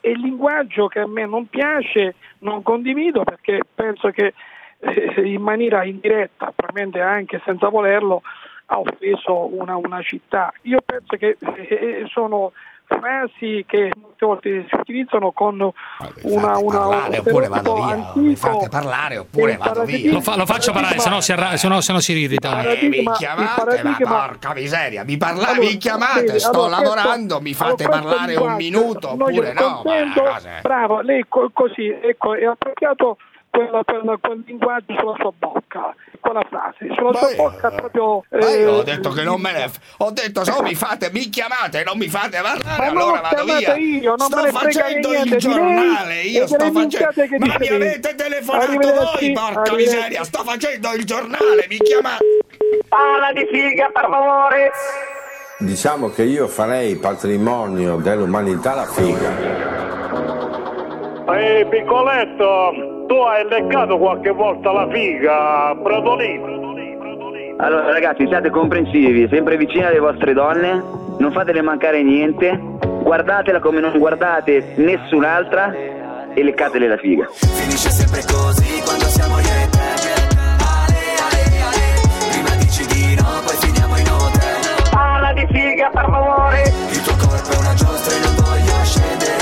linguaggio che a me non piace, non condivido, perché penso che in maniera indiretta, probabilmente anche senza volerlo, ha offeso una città. Io penso che sono frasi che molte volte si utilizzano con oppure vado via, mi fate parlare oppure vado via. Lo faccio parlare, se no si irrita. Mi chiamate, ma porca miseria, mi chiamate, sto lavorando, mi fate parlare un minuto oppure no? Bravo, lei così, ecco, è appropriato quel linguaggio sulla sua bocca, quella frase sulla sua bocca proprio. Io ho detto che non me ne. Ho detto mi chiamate, non mi fate parlare, allora vado via. Sto facendo il giornale, ma mi avete telefonato voi, porca miseria, sto facendo il giornale, mi chiamate. Pala di figa, per favore. Diciamo che io farei patrimonio dell'umanità la figa. Ehi piccoletto, tu hai leccato qualche volta la figa, Pratolino? Allora ragazzi, siate comprensivi, sempre vicini alle vostre donne, non fatele mancare niente, guardatela come non guardate nessun'altra e leccatele la figa. Finisce sempre così quando siamo io e te. Ale, prima dici di no, poi finiamo in hotel. Pala di figa, per favore. Il tuo corpo è una giostra e non voglio scendere.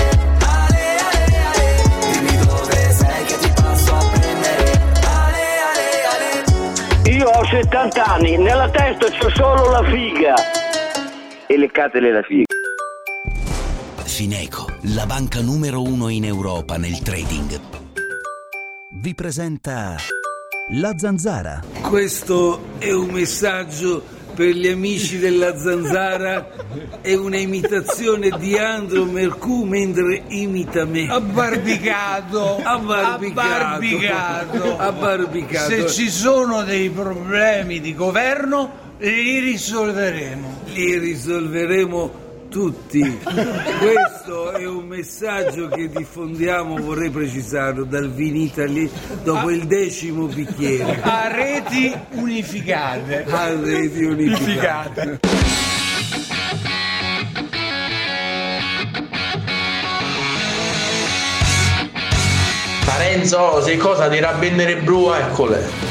Io ho 70 anni, nella testa c'ho solo la figa. E leccatele la figa. Fineco, la banca numero 1 in Europa nel trading, vi presenta La Zanzara. Questo è un messaggio per gli amici della Zanzara, è una imitazione di Andro Mercù mentre imita me. Abbarbicato. Se ci sono dei problemi di governo, li risolveremo. Li risolveremo tutti. Questo è un messaggio che diffondiamo, vorrei precisarlo, dal Vinitaly dopo il 10° bicchiere. A reti unificate. Parenzo, sei cosa di rabbendere blu, eccole.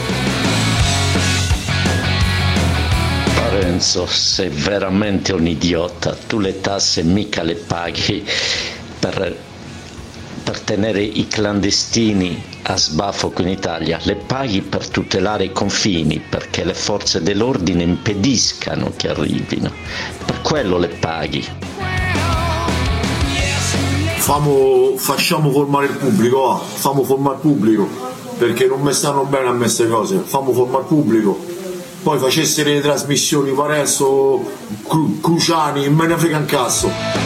Renzo, sei veramente un idiota, tu le tasse mica le paghi per tenere i clandestini a sbafo qui in Italia, le paghi per tutelare i confini, perché le forze dell'ordine impediscano che arrivino, per quello le paghi. Facciamo formare il pubblico, famo formare il pubblico, perché non mi stanno bene a me queste cose, famo formare il pubblico. Poi facesse le trasmissioni Parenzo, Cruciani, me ne frega un cazzo.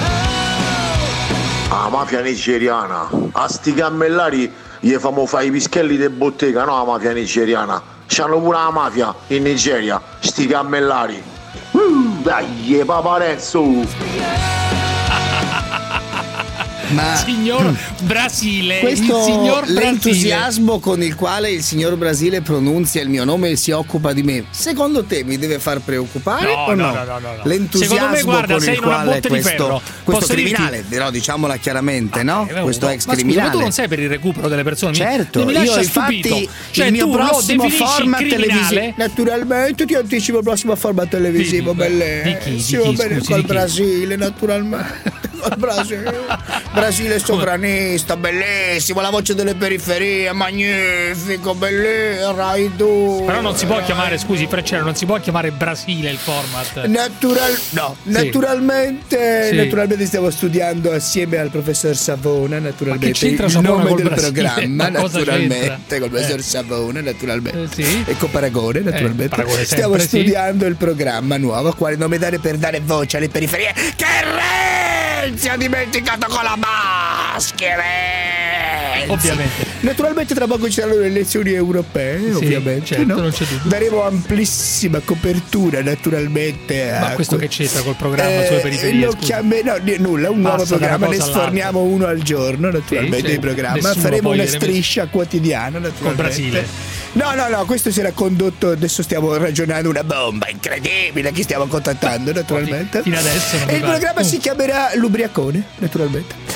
La mafia nigeriana, a sti cammellari gli famo fare i pischelli de bottega, no la mafia nigeriana. C'hanno pure la mafia in Nigeria, sti cammellari. Dai, Parenzo. Ma signor Brasile, questo il signor Brasile. L'entusiasmo con il quale il signor Brasile pronunzia il mio nome e si occupa di me, secondo te mi deve far preoccupare o no? No. L'entusiasmo secondo me, guarda, con sei il quale questo criminale, dirti? però diciamolachiaramente, no? Questo ex criminale. Ma tu non sei per il recupero delle persone? Certo, mi lascia io stupito. Infatti cioè, il mio prossimo format televisivo, naturalmente ti anticipo il prossimo format televisivo, bellissimo, bene col Brasile, naturalmente. Brasile sovranista, bellissimo, la voce delle periferie, magnifico, bellissimo, Rai 2. Però non si può chiamare, scusi Freccero, non si può chiamare Brasile il format. Naturalmente stiamo studiando assieme al professor Savona, naturalmente, il nome del programma, naturalmente, col professor Savona, naturalmente, e con Paragone, naturalmente. Stiamo studiando il programma nuovo, quale nome dare per dare voce alle periferie che Renzi ha dimenticato con la maschera. Ovviamente. Naturalmente tra poco ci saranno le elezioni europee, ovviamente. Certo, no? Non c'è dubbio. Daremo amplissima copertura, naturalmente. Ma questo che c'entra col programma sulle periferie? Nulla, un nuovo programma, ne sforniamo uno al giorno, naturalmente, di programma. Faremo una striscia quotidiana, naturalmente. Con Brasile. No, questo si era condotto, adesso stiamo ragionando una bomba incredibile, chi stiamo contattando, naturalmente. Fino adesso non e il programma si chiamerà L'Ubriacone, naturalmente.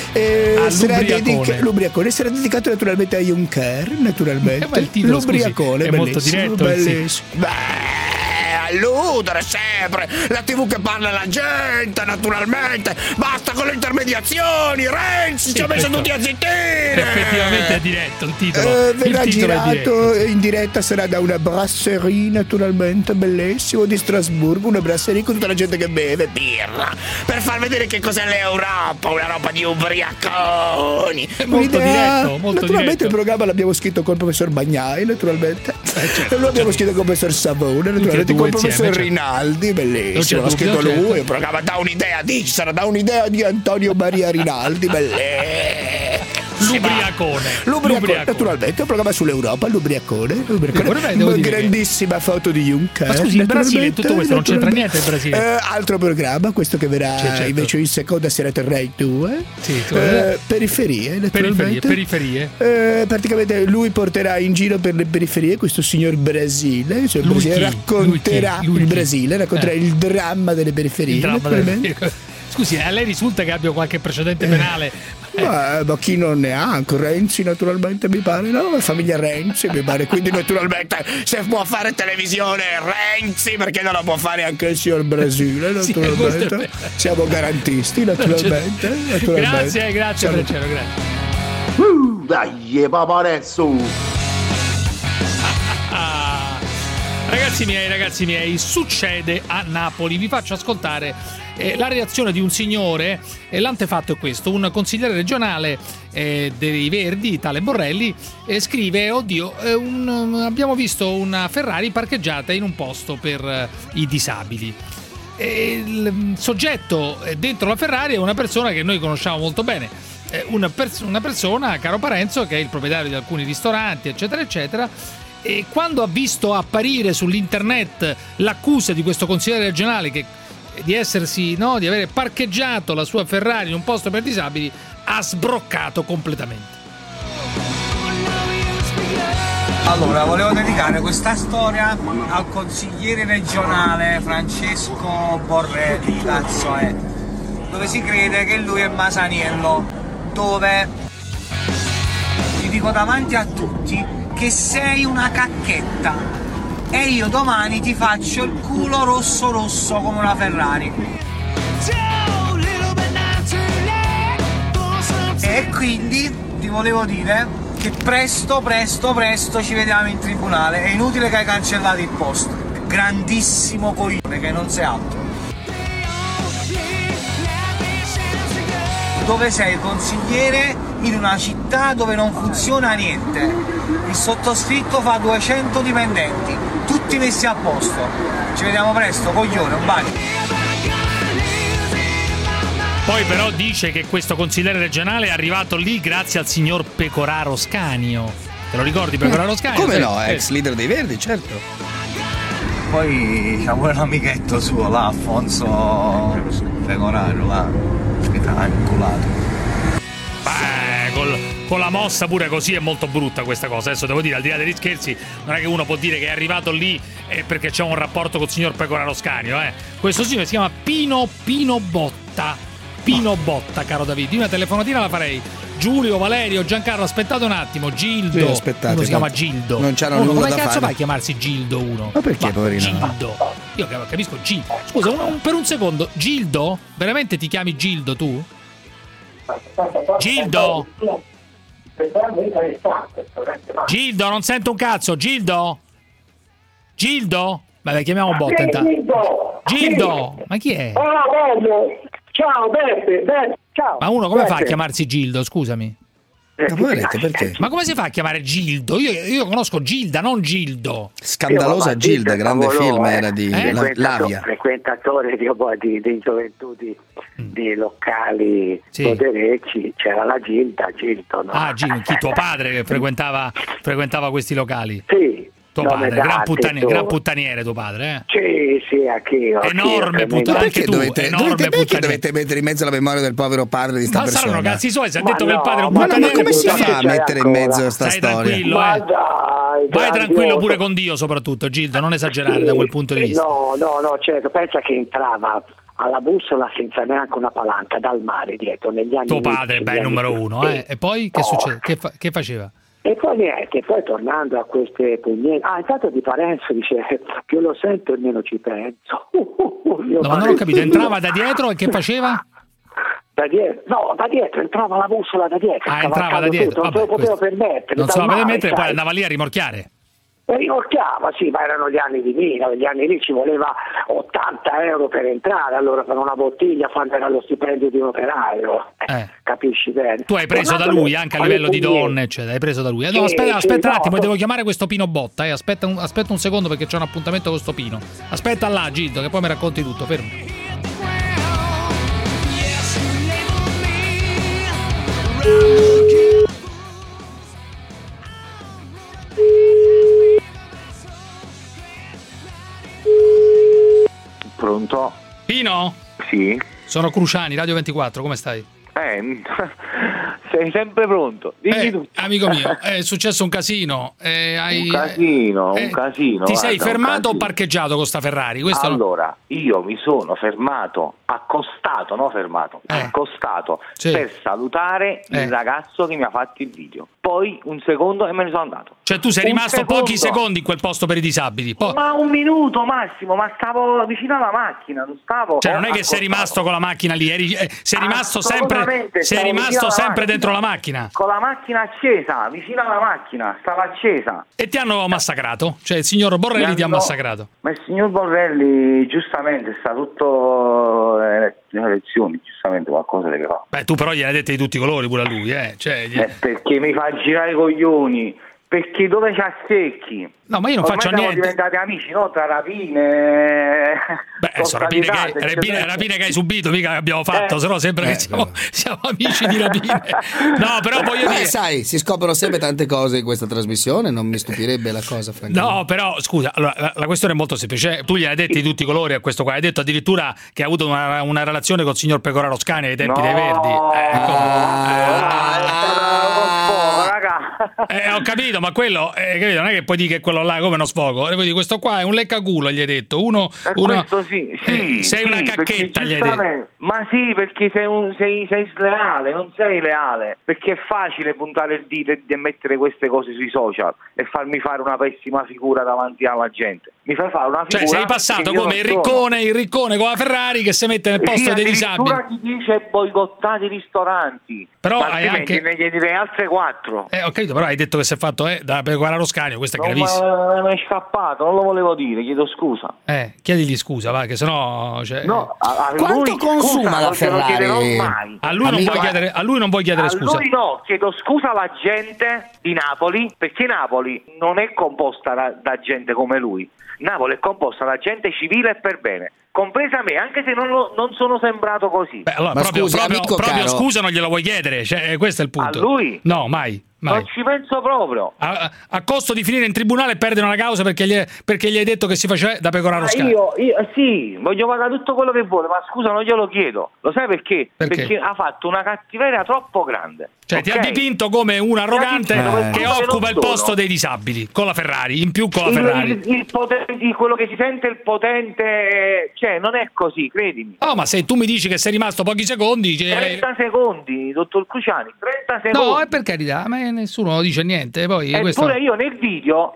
L'ubriacone sarà dedicato naturalmente a Juncker, naturalmente. Ma il titolo, l'ubriacone, scusi, è molto diretto, bellissimo. Alludere sempre, la TV che parla alla gente, naturalmente, basta con le intermediazioni. Renzi ci ha messo tutti a zittire. Effettivamente è diretto il titolo. Verrà girato in diretta, sarà da una brasserie, naturalmente, bellissimo, di Strasburgo, una brasserie con tutta la gente che beve birra, per far vedere che cos'è l'Europa, una roba di ubriaconi. È molto diretto, molto naturalmente diretto. Il programma l'abbiamo scritto col professor Bagnai, naturalmente. Lo abbiamo scritto con il professor Savone, naturalmente, con il professor Rinaldi, bellissimo, l'ha scritto lui. Il programma dà un'idea, sarà da un'idea di Antonio Maria Rinaldi, bellissimo. L'ubriacone, naturalmente, è un programma sull'Europa, l'ubriacone. Grandissima foto di Juncker. Ma scusi, il Brasile in tutto questo non c'entra niente il Brasile. Altro programma, questo che verrà invece in seconda serata Rai 2. Periferie, naturalmente. Periferie. Praticamente lui porterà in giro per le periferie questo signor Brasile, cioè racconterà il Brasile, racconterà il dramma delle periferie. Scusi, a lei risulta che abbia qualche precedente penale? Ma chi non ne ha? Anche Renzi, naturalmente, mi pare, no? La famiglia Renzi, mi pare. Quindi, naturalmente, se può fare televisione Renzi, perché non la può fare anche il signor Brasile, naturalmente. Siamo garantisti, naturalmente. Grazie, Freccero, grazie. Dai, paparazzo! Ragazzi miei, succede a Napoli. Vi faccio ascoltare la reazione di un signore. L'antefatto è questo: un consigliere regionale dei Verdi, tale Borrelli, scrive: oddio, abbiamo visto una Ferrari parcheggiata in un posto per i disabili. Il soggetto dentro la Ferrari è una persona che noi conosciamo molto bene, una persona, caro Parenzo, che è il proprietario di alcuni ristoranti, eccetera eccetera. E quando ha visto apparire sull'internet l'accusa di questo consigliere regionale di aver parcheggiato la sua Ferrari in un posto per disabili, ha sbroccato completamente. Allora, volevo dedicare questa storia al consigliere regionale Francesco Borrelli, cazzo è, dove si crede che lui è Masaniello, dove ti dico davanti a tutti che sei una cacchetta e io domani ti faccio il culo rosso come una Ferrari. E quindi ti volevo dire che presto ci vediamo in tribunale. È inutile che hai cancellato il post. Grandissimo coglione che non sei altro. Dove sei consigliere in una città dove non funziona niente. Il sottoscritto fa 200 dipendenti, tutti messi a posto. Ci vediamo presto, coglione, un bacio. Poi però dice che questo consigliere regionale è arrivato lì grazie al signor Pecoraro Scanio. Te lo ricordi Pecoraro Scanio? Come no, ex leader dei Verdi, certo. Poi c'è pure l'amichetto suo là, Alfonso Pecoraro là, che t'ha inculato. Con la mossa pure così è molto brutta questa cosa. Adesso devo dire, al di là degli scherzi, non è che uno può dire che è arrivato lì perché c'è un rapporto col signor Pecoraro Scanio. Questo signore si chiama Pino Botta. Pino Botta, caro Davide. Una telefonatina la farei. Giulio, Valerio, Giancarlo, aspettate un attimo. Gildo. Sì, aspettate. Uno si chiama Gildo. Non c'hanno nulla da fare. Come cazzo fa a chiamarsi Gildo uno? Ma perché, poverino? Gildo. Io capisco Gildo. Scusa, per un secondo. Gildo? Veramente ti chiami Gildo tu? Gildo? Gildo, non sento un cazzo. Gildo? Vabbè, chiamiamo Botta intanto. Gildo? Ma chi è? Ciao Beppe, ciao. Ma uno come fa a chiamarsi Gildo, scusami? Perché? Ma come si fa a chiamare Gildo? Io conosco Gilda, non Gildo. Scandalosa Gilda, grande film era di Lavia. Frequentatore di gioventù di locali poderecci, c'era la Gildo, no? Ah, Gildo, chi, tuo padre che frequentava questi locali? Sì. Tuo padre, gran puttaniere tuo padre, Sì, anch'io. Enorme puttaniere, anche tu, perché dovete mettere in mezzo la memoria del povero padre di sta persona? Ma saranno cazzi suoi, si è detto che il padre è un puttaniere. Ma come si fa a mettere in mezzo sta storia? Tranquillo, vai tranquillo pure con Dio soprattutto, Gildo, non esagerare da quel punto di vista. No, certo, pensa che entrava alla bussola senza neanche una palanca dal mare dietro negli anni. Tuo padre, beh, numero uno, eh? E poi che succede? Che faceva? E poi niente, poi tornando a queste pugnette, intanto Di Parenzo dice più lo sento e meno ci penso. No, ma non ho capito, entrava da dietro e che faceva? Da dietro, entrava la bussola da dietro. Entrava da dietro. Non se lo poteva permettere. Non se lo poteva permettere, poi andava lì a rimorchiare. Rimorchiava, sì, ma erano gli anni di Mina, negli anni lì ci voleva 80 euro per entrare, allora per una bottiglia quando era lo stipendio di un operaio, capisci bene. Tu hai preso da lui anche a livello di donne, eccetera, hai preso da lui. No, aspetta un attimo, devo chiamare questo Pino Botta, aspetta un secondo perché c'è un appuntamento con sto Pino. Aspetta là, Gildo, che poi mi racconti tutto, fermo. Pronto? Pino? Sì. Sono Cruciani, Radio 24, come stai? Sei sempre pronto. Dimmi tutto. Amico mio, è successo un casino. Un casino. Ti sei fermato o parcheggiato con sta Ferrari? Allora, io mi sono fermato, accostato per salutare il ragazzo che mi ha fatto il video. Poi un secondo e me ne sono andato. Cioè tu sei rimasto pochi secondi in quel posto per i disabili? Ma un minuto massimo, ma stavo vicino alla macchina, non stavo. Cioè non è che sei rimasto con la macchina lì, sei rimasto sempre dentro la macchina. Con la macchina accesa, vicino alla macchina, stava accesa. E ti hanno massacrato? Cioè il signor Borrelli ti ha massacrato? Ma il signor Borrelli giustamente sta tutto le elezioni, giustamente qualcosa deve fare. Beh, tu però gliene hai dette di tutti i colori pure a lui, perché mi fa girare i coglioni, perché dove c'ha secchi? No, ma io non faccio niente. Siamo diventati amici, no? Tra rapine. Beh, sono rapine che hai subito, mica che abbiamo fatto, sennò sembra che siamo amici di rapine. No, però voglio dire. Sai, si scoprono sempre tante cose in questa trasmissione, non mi stupirebbe la cosa, francamente. No, però scusa, allora, la questione è molto semplice. Tu gli hai detti di tutti i colori a questo qua, hai detto addirittura che ha avuto una relazione col signor Pecoraro Scani ai tempi dei Verdi. Ho capito, ma quello non è che puoi dire che quello là come uno sfogo. Puoi dire questo qua è un leccaculo, gli hai detto. Questo sì, sei una cacchetta, gli hai detto. Ma sì, perché sei sleale, non sei leale. Perché è facile puntare il dito e mettere queste cose sui social e farmi fare una pessima figura davanti alla gente. Mi fai fare una figura. Cioè sei passato come il riccone con la Ferrari che si mette nel posto dei disabili. Addirittura ti dice boicottati i ristoranti. Però hai anche ne direi altre 4. Ho capito, però hai detto che si è fatto da Pecoraro Scani, questo è gravissimo. Ma mi è scappato, non lo volevo dire, chiedo scusa. Chiedigli scusa, va, che sennò no, quanto consuma la Ferrari? A lui non vuoi chiedere scusa. A lui no, chiedo scusa alla gente di Napoli, perché Napoli non è composta da gente come lui. Napoli è composta da gente civile e per bene, compresa me, anche se non sono sembrato così. Beh, allora, proprio scusa non glielo vuoi chiedere, cioè, questo è il punto. A lui? No, mai. Non ci penso proprio. A costo di finire in tribunale e perdere una causa perché gli hai detto che si faceva da Pecoraro Scani. Io sì, voglio pagare tutto quello che vuole, ma scusa, non glielo chiedo. Lo sai perché? Perché ha fatto una cattiveria troppo grande. Cioè ti ha dipinto come un arrogante che occupa il posto dei disabili con la Ferrari, in più con la Ferrari. Quello che si sente il potente, cioè non è così, credimi. Oh, ma se tu mi dici che sei rimasto pochi secondi, 30 secondi, dottor Cruciani, 30 secondi. No, è per carità, ma nessuno dice niente. Poi eppure io nel video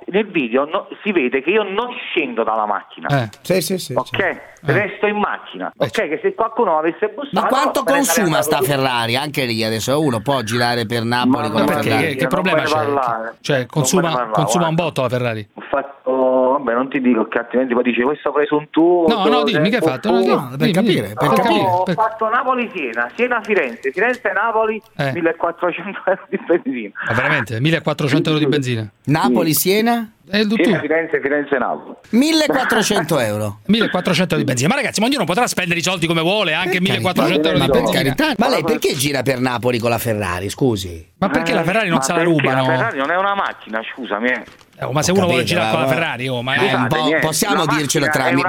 si vede che io non scendo dalla macchina. Sì. Ok, resto in macchina. Ok, che se qualcuno avesse bussato. Ma quanto consuma sta Ferrari? Anche lì adesso uno può girare per Napoli con la Ferrari. Che problema c'è? Cioè consuma un botto la Ferrari. Ho fatto, vabbè, non ti dico che altrimenti poi dice questo presuntuoso. No, dimmi che hai fatto. Per capire. Ho fatto Napoli-Siena, Siena-Firenze, Firenze-Napoli, 1.400 euro di benzina. Ma veramente? 1.400 euro di benzina? Napoli-Siena? Firenze-Napoli 1.400 euro. 1.400 euro di benzina. Ma ragazzi, ma ognuno potrà spendere i soldi come vuole, anche 1.400 euro di benzina. Per carità. Ma lei perché gira per Napoli con la Ferrari, scusi? Ma perché la Ferrari non se la rubano? La Ferrari non è una macchina, scusami. Ma se uno vuole girare con la Ferrari, possiamo dircelo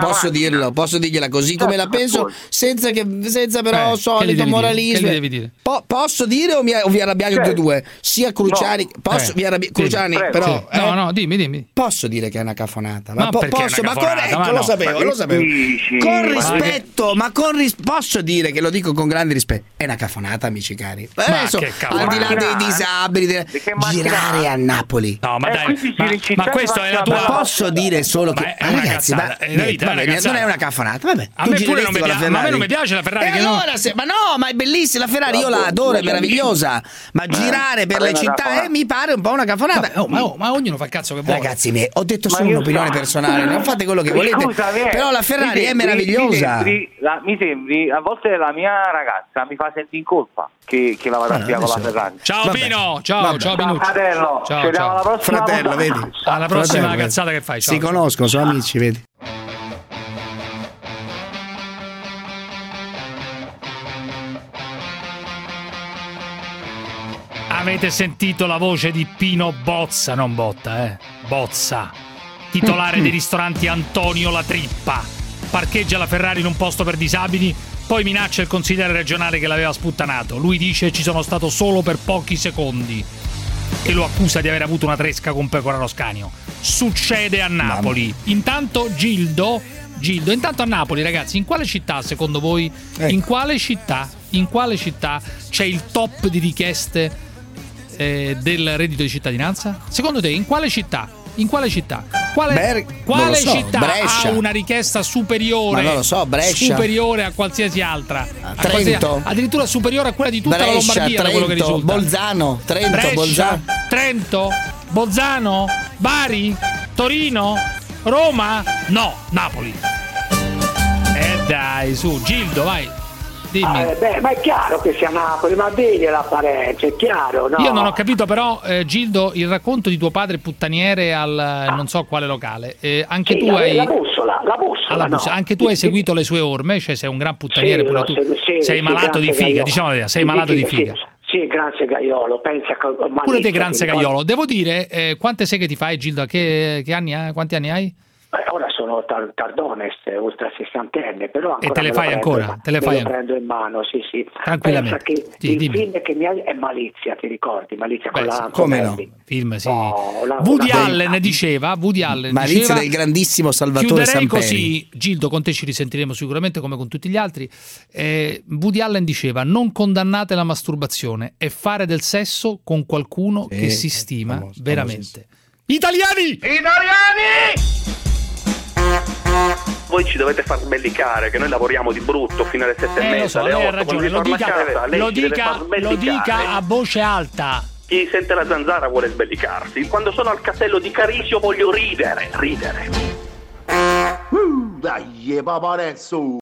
posso dirgliela così come la penso, senza però solito moralismo. Che devi dire? Posso dire o vi arrabbiate tutti e due? Sia Cruciani, Cruciani, però no, dimmi. Posso dire che è una cafonata, Ma perché è una cafonata? Ma no. lo sapevo. Con rispetto, posso dire che lo dico con grande rispetto. È una cafonata, amici cari. Adesso, al di là dei disabili, girare a Napoli. No, ma dai, ma questo è la tua. Ma posso dire solo che ragazzi, non è una cafonata. Vabbè, a me pure non mi piace, ma a me non mi piace la Ferrari. Ma è bellissima la Ferrari, io la adoro, è meravigliosa. Ma girare per le città mi pare un po' una cafonata. Ma ognuno fa il cazzo che vuole. Ragazzi, ho detto solo un'opinione personale, non fate quello che volete. Però la Ferrari è meravigliosa. Mi sembri, a volte la mia ragazza mi fa sentire in colpa che la vado via con la Ferrari. Ciao Pino, ciao Pinucci. Fratello, ci vediamo alla prossima. Fratello, vedi? Alla prossima cazzata che fai. Si conoscono, sono amici, vedi? Avete sentito la voce di Pino Bozza, non Botta, Bozza, titolare dei ristoranti Antonio La Trippa. Parcheggia la Ferrari in un posto per disabili, poi minaccia il consigliere regionale che l'aveva sputtanato. Lui dice ci sono stato solo per pochi secondi e lo accusa di aver avuto una tresca con Pecoraro Scanio. Succede a Napoli. Intanto Gildo, intanto a Napoli, ragazzi, in quale città secondo voi? In quale città c'è il top di richieste del reddito di cittadinanza? Secondo te in quale città? Quale città Brescia. ha una richiesta superiore? Ma non lo so, Brescia. Superiore a qualsiasi altra. Trento. Addirittura superiore a quella di tutta Brescia, la Lombardia, da quello che risulta. Bolzano, Trento, Brescia, Trento, Bolzano, Bari, Torino, Roma? No, Napoli. Dai, su, Gildo, vai. Dimmi. Ma è chiaro che sia Napoli, ma vedi l'apparenza, è chiaro, no? Io non ho capito però, Gildo, il racconto di tuo padre puttaniere al non so quale locale. Anche tu hai la bussola, no. Anche tu hai seguito le sue orme, cioè sei un gran puttaniere pure tu. Sei malato di figa, diciamo la verità, sei malato di figa. Sì, grazie Gaiolo, pensa che pure te, grazie Gaiolo. Devo dire, quante seghe ti fai, Gildo? Che anni hai? Quanti anni hai? Ora sono tardonest, oltre a 60enne, però ancora e te le fai ancora? Te le fai ancora? Prendo in mano, sì. Tranquillamente. Pensa che il film che mi hai è Malizia, ti ricordi? Malizia con la come no? Film, sì. Woody Allen diceva Malizia del grandissimo Salvatore Chiuderei Samperi. Così, Gildo, con te ci risentiremo sicuramente come con tutti gli altri. Woody Allen diceva: non condannate la masturbazione, è fare del sesso con qualcuno che si stima veramente. Italiani! Voi ci dovete far sbellicare, che noi lavoriamo di brutto fino alle 7:30, alle 8. Lo dica a voce alta. Chi sente la zanzara vuole sbellicarsi. Quando sono al castello di Carisio voglio ridere. Dai, paparazzo!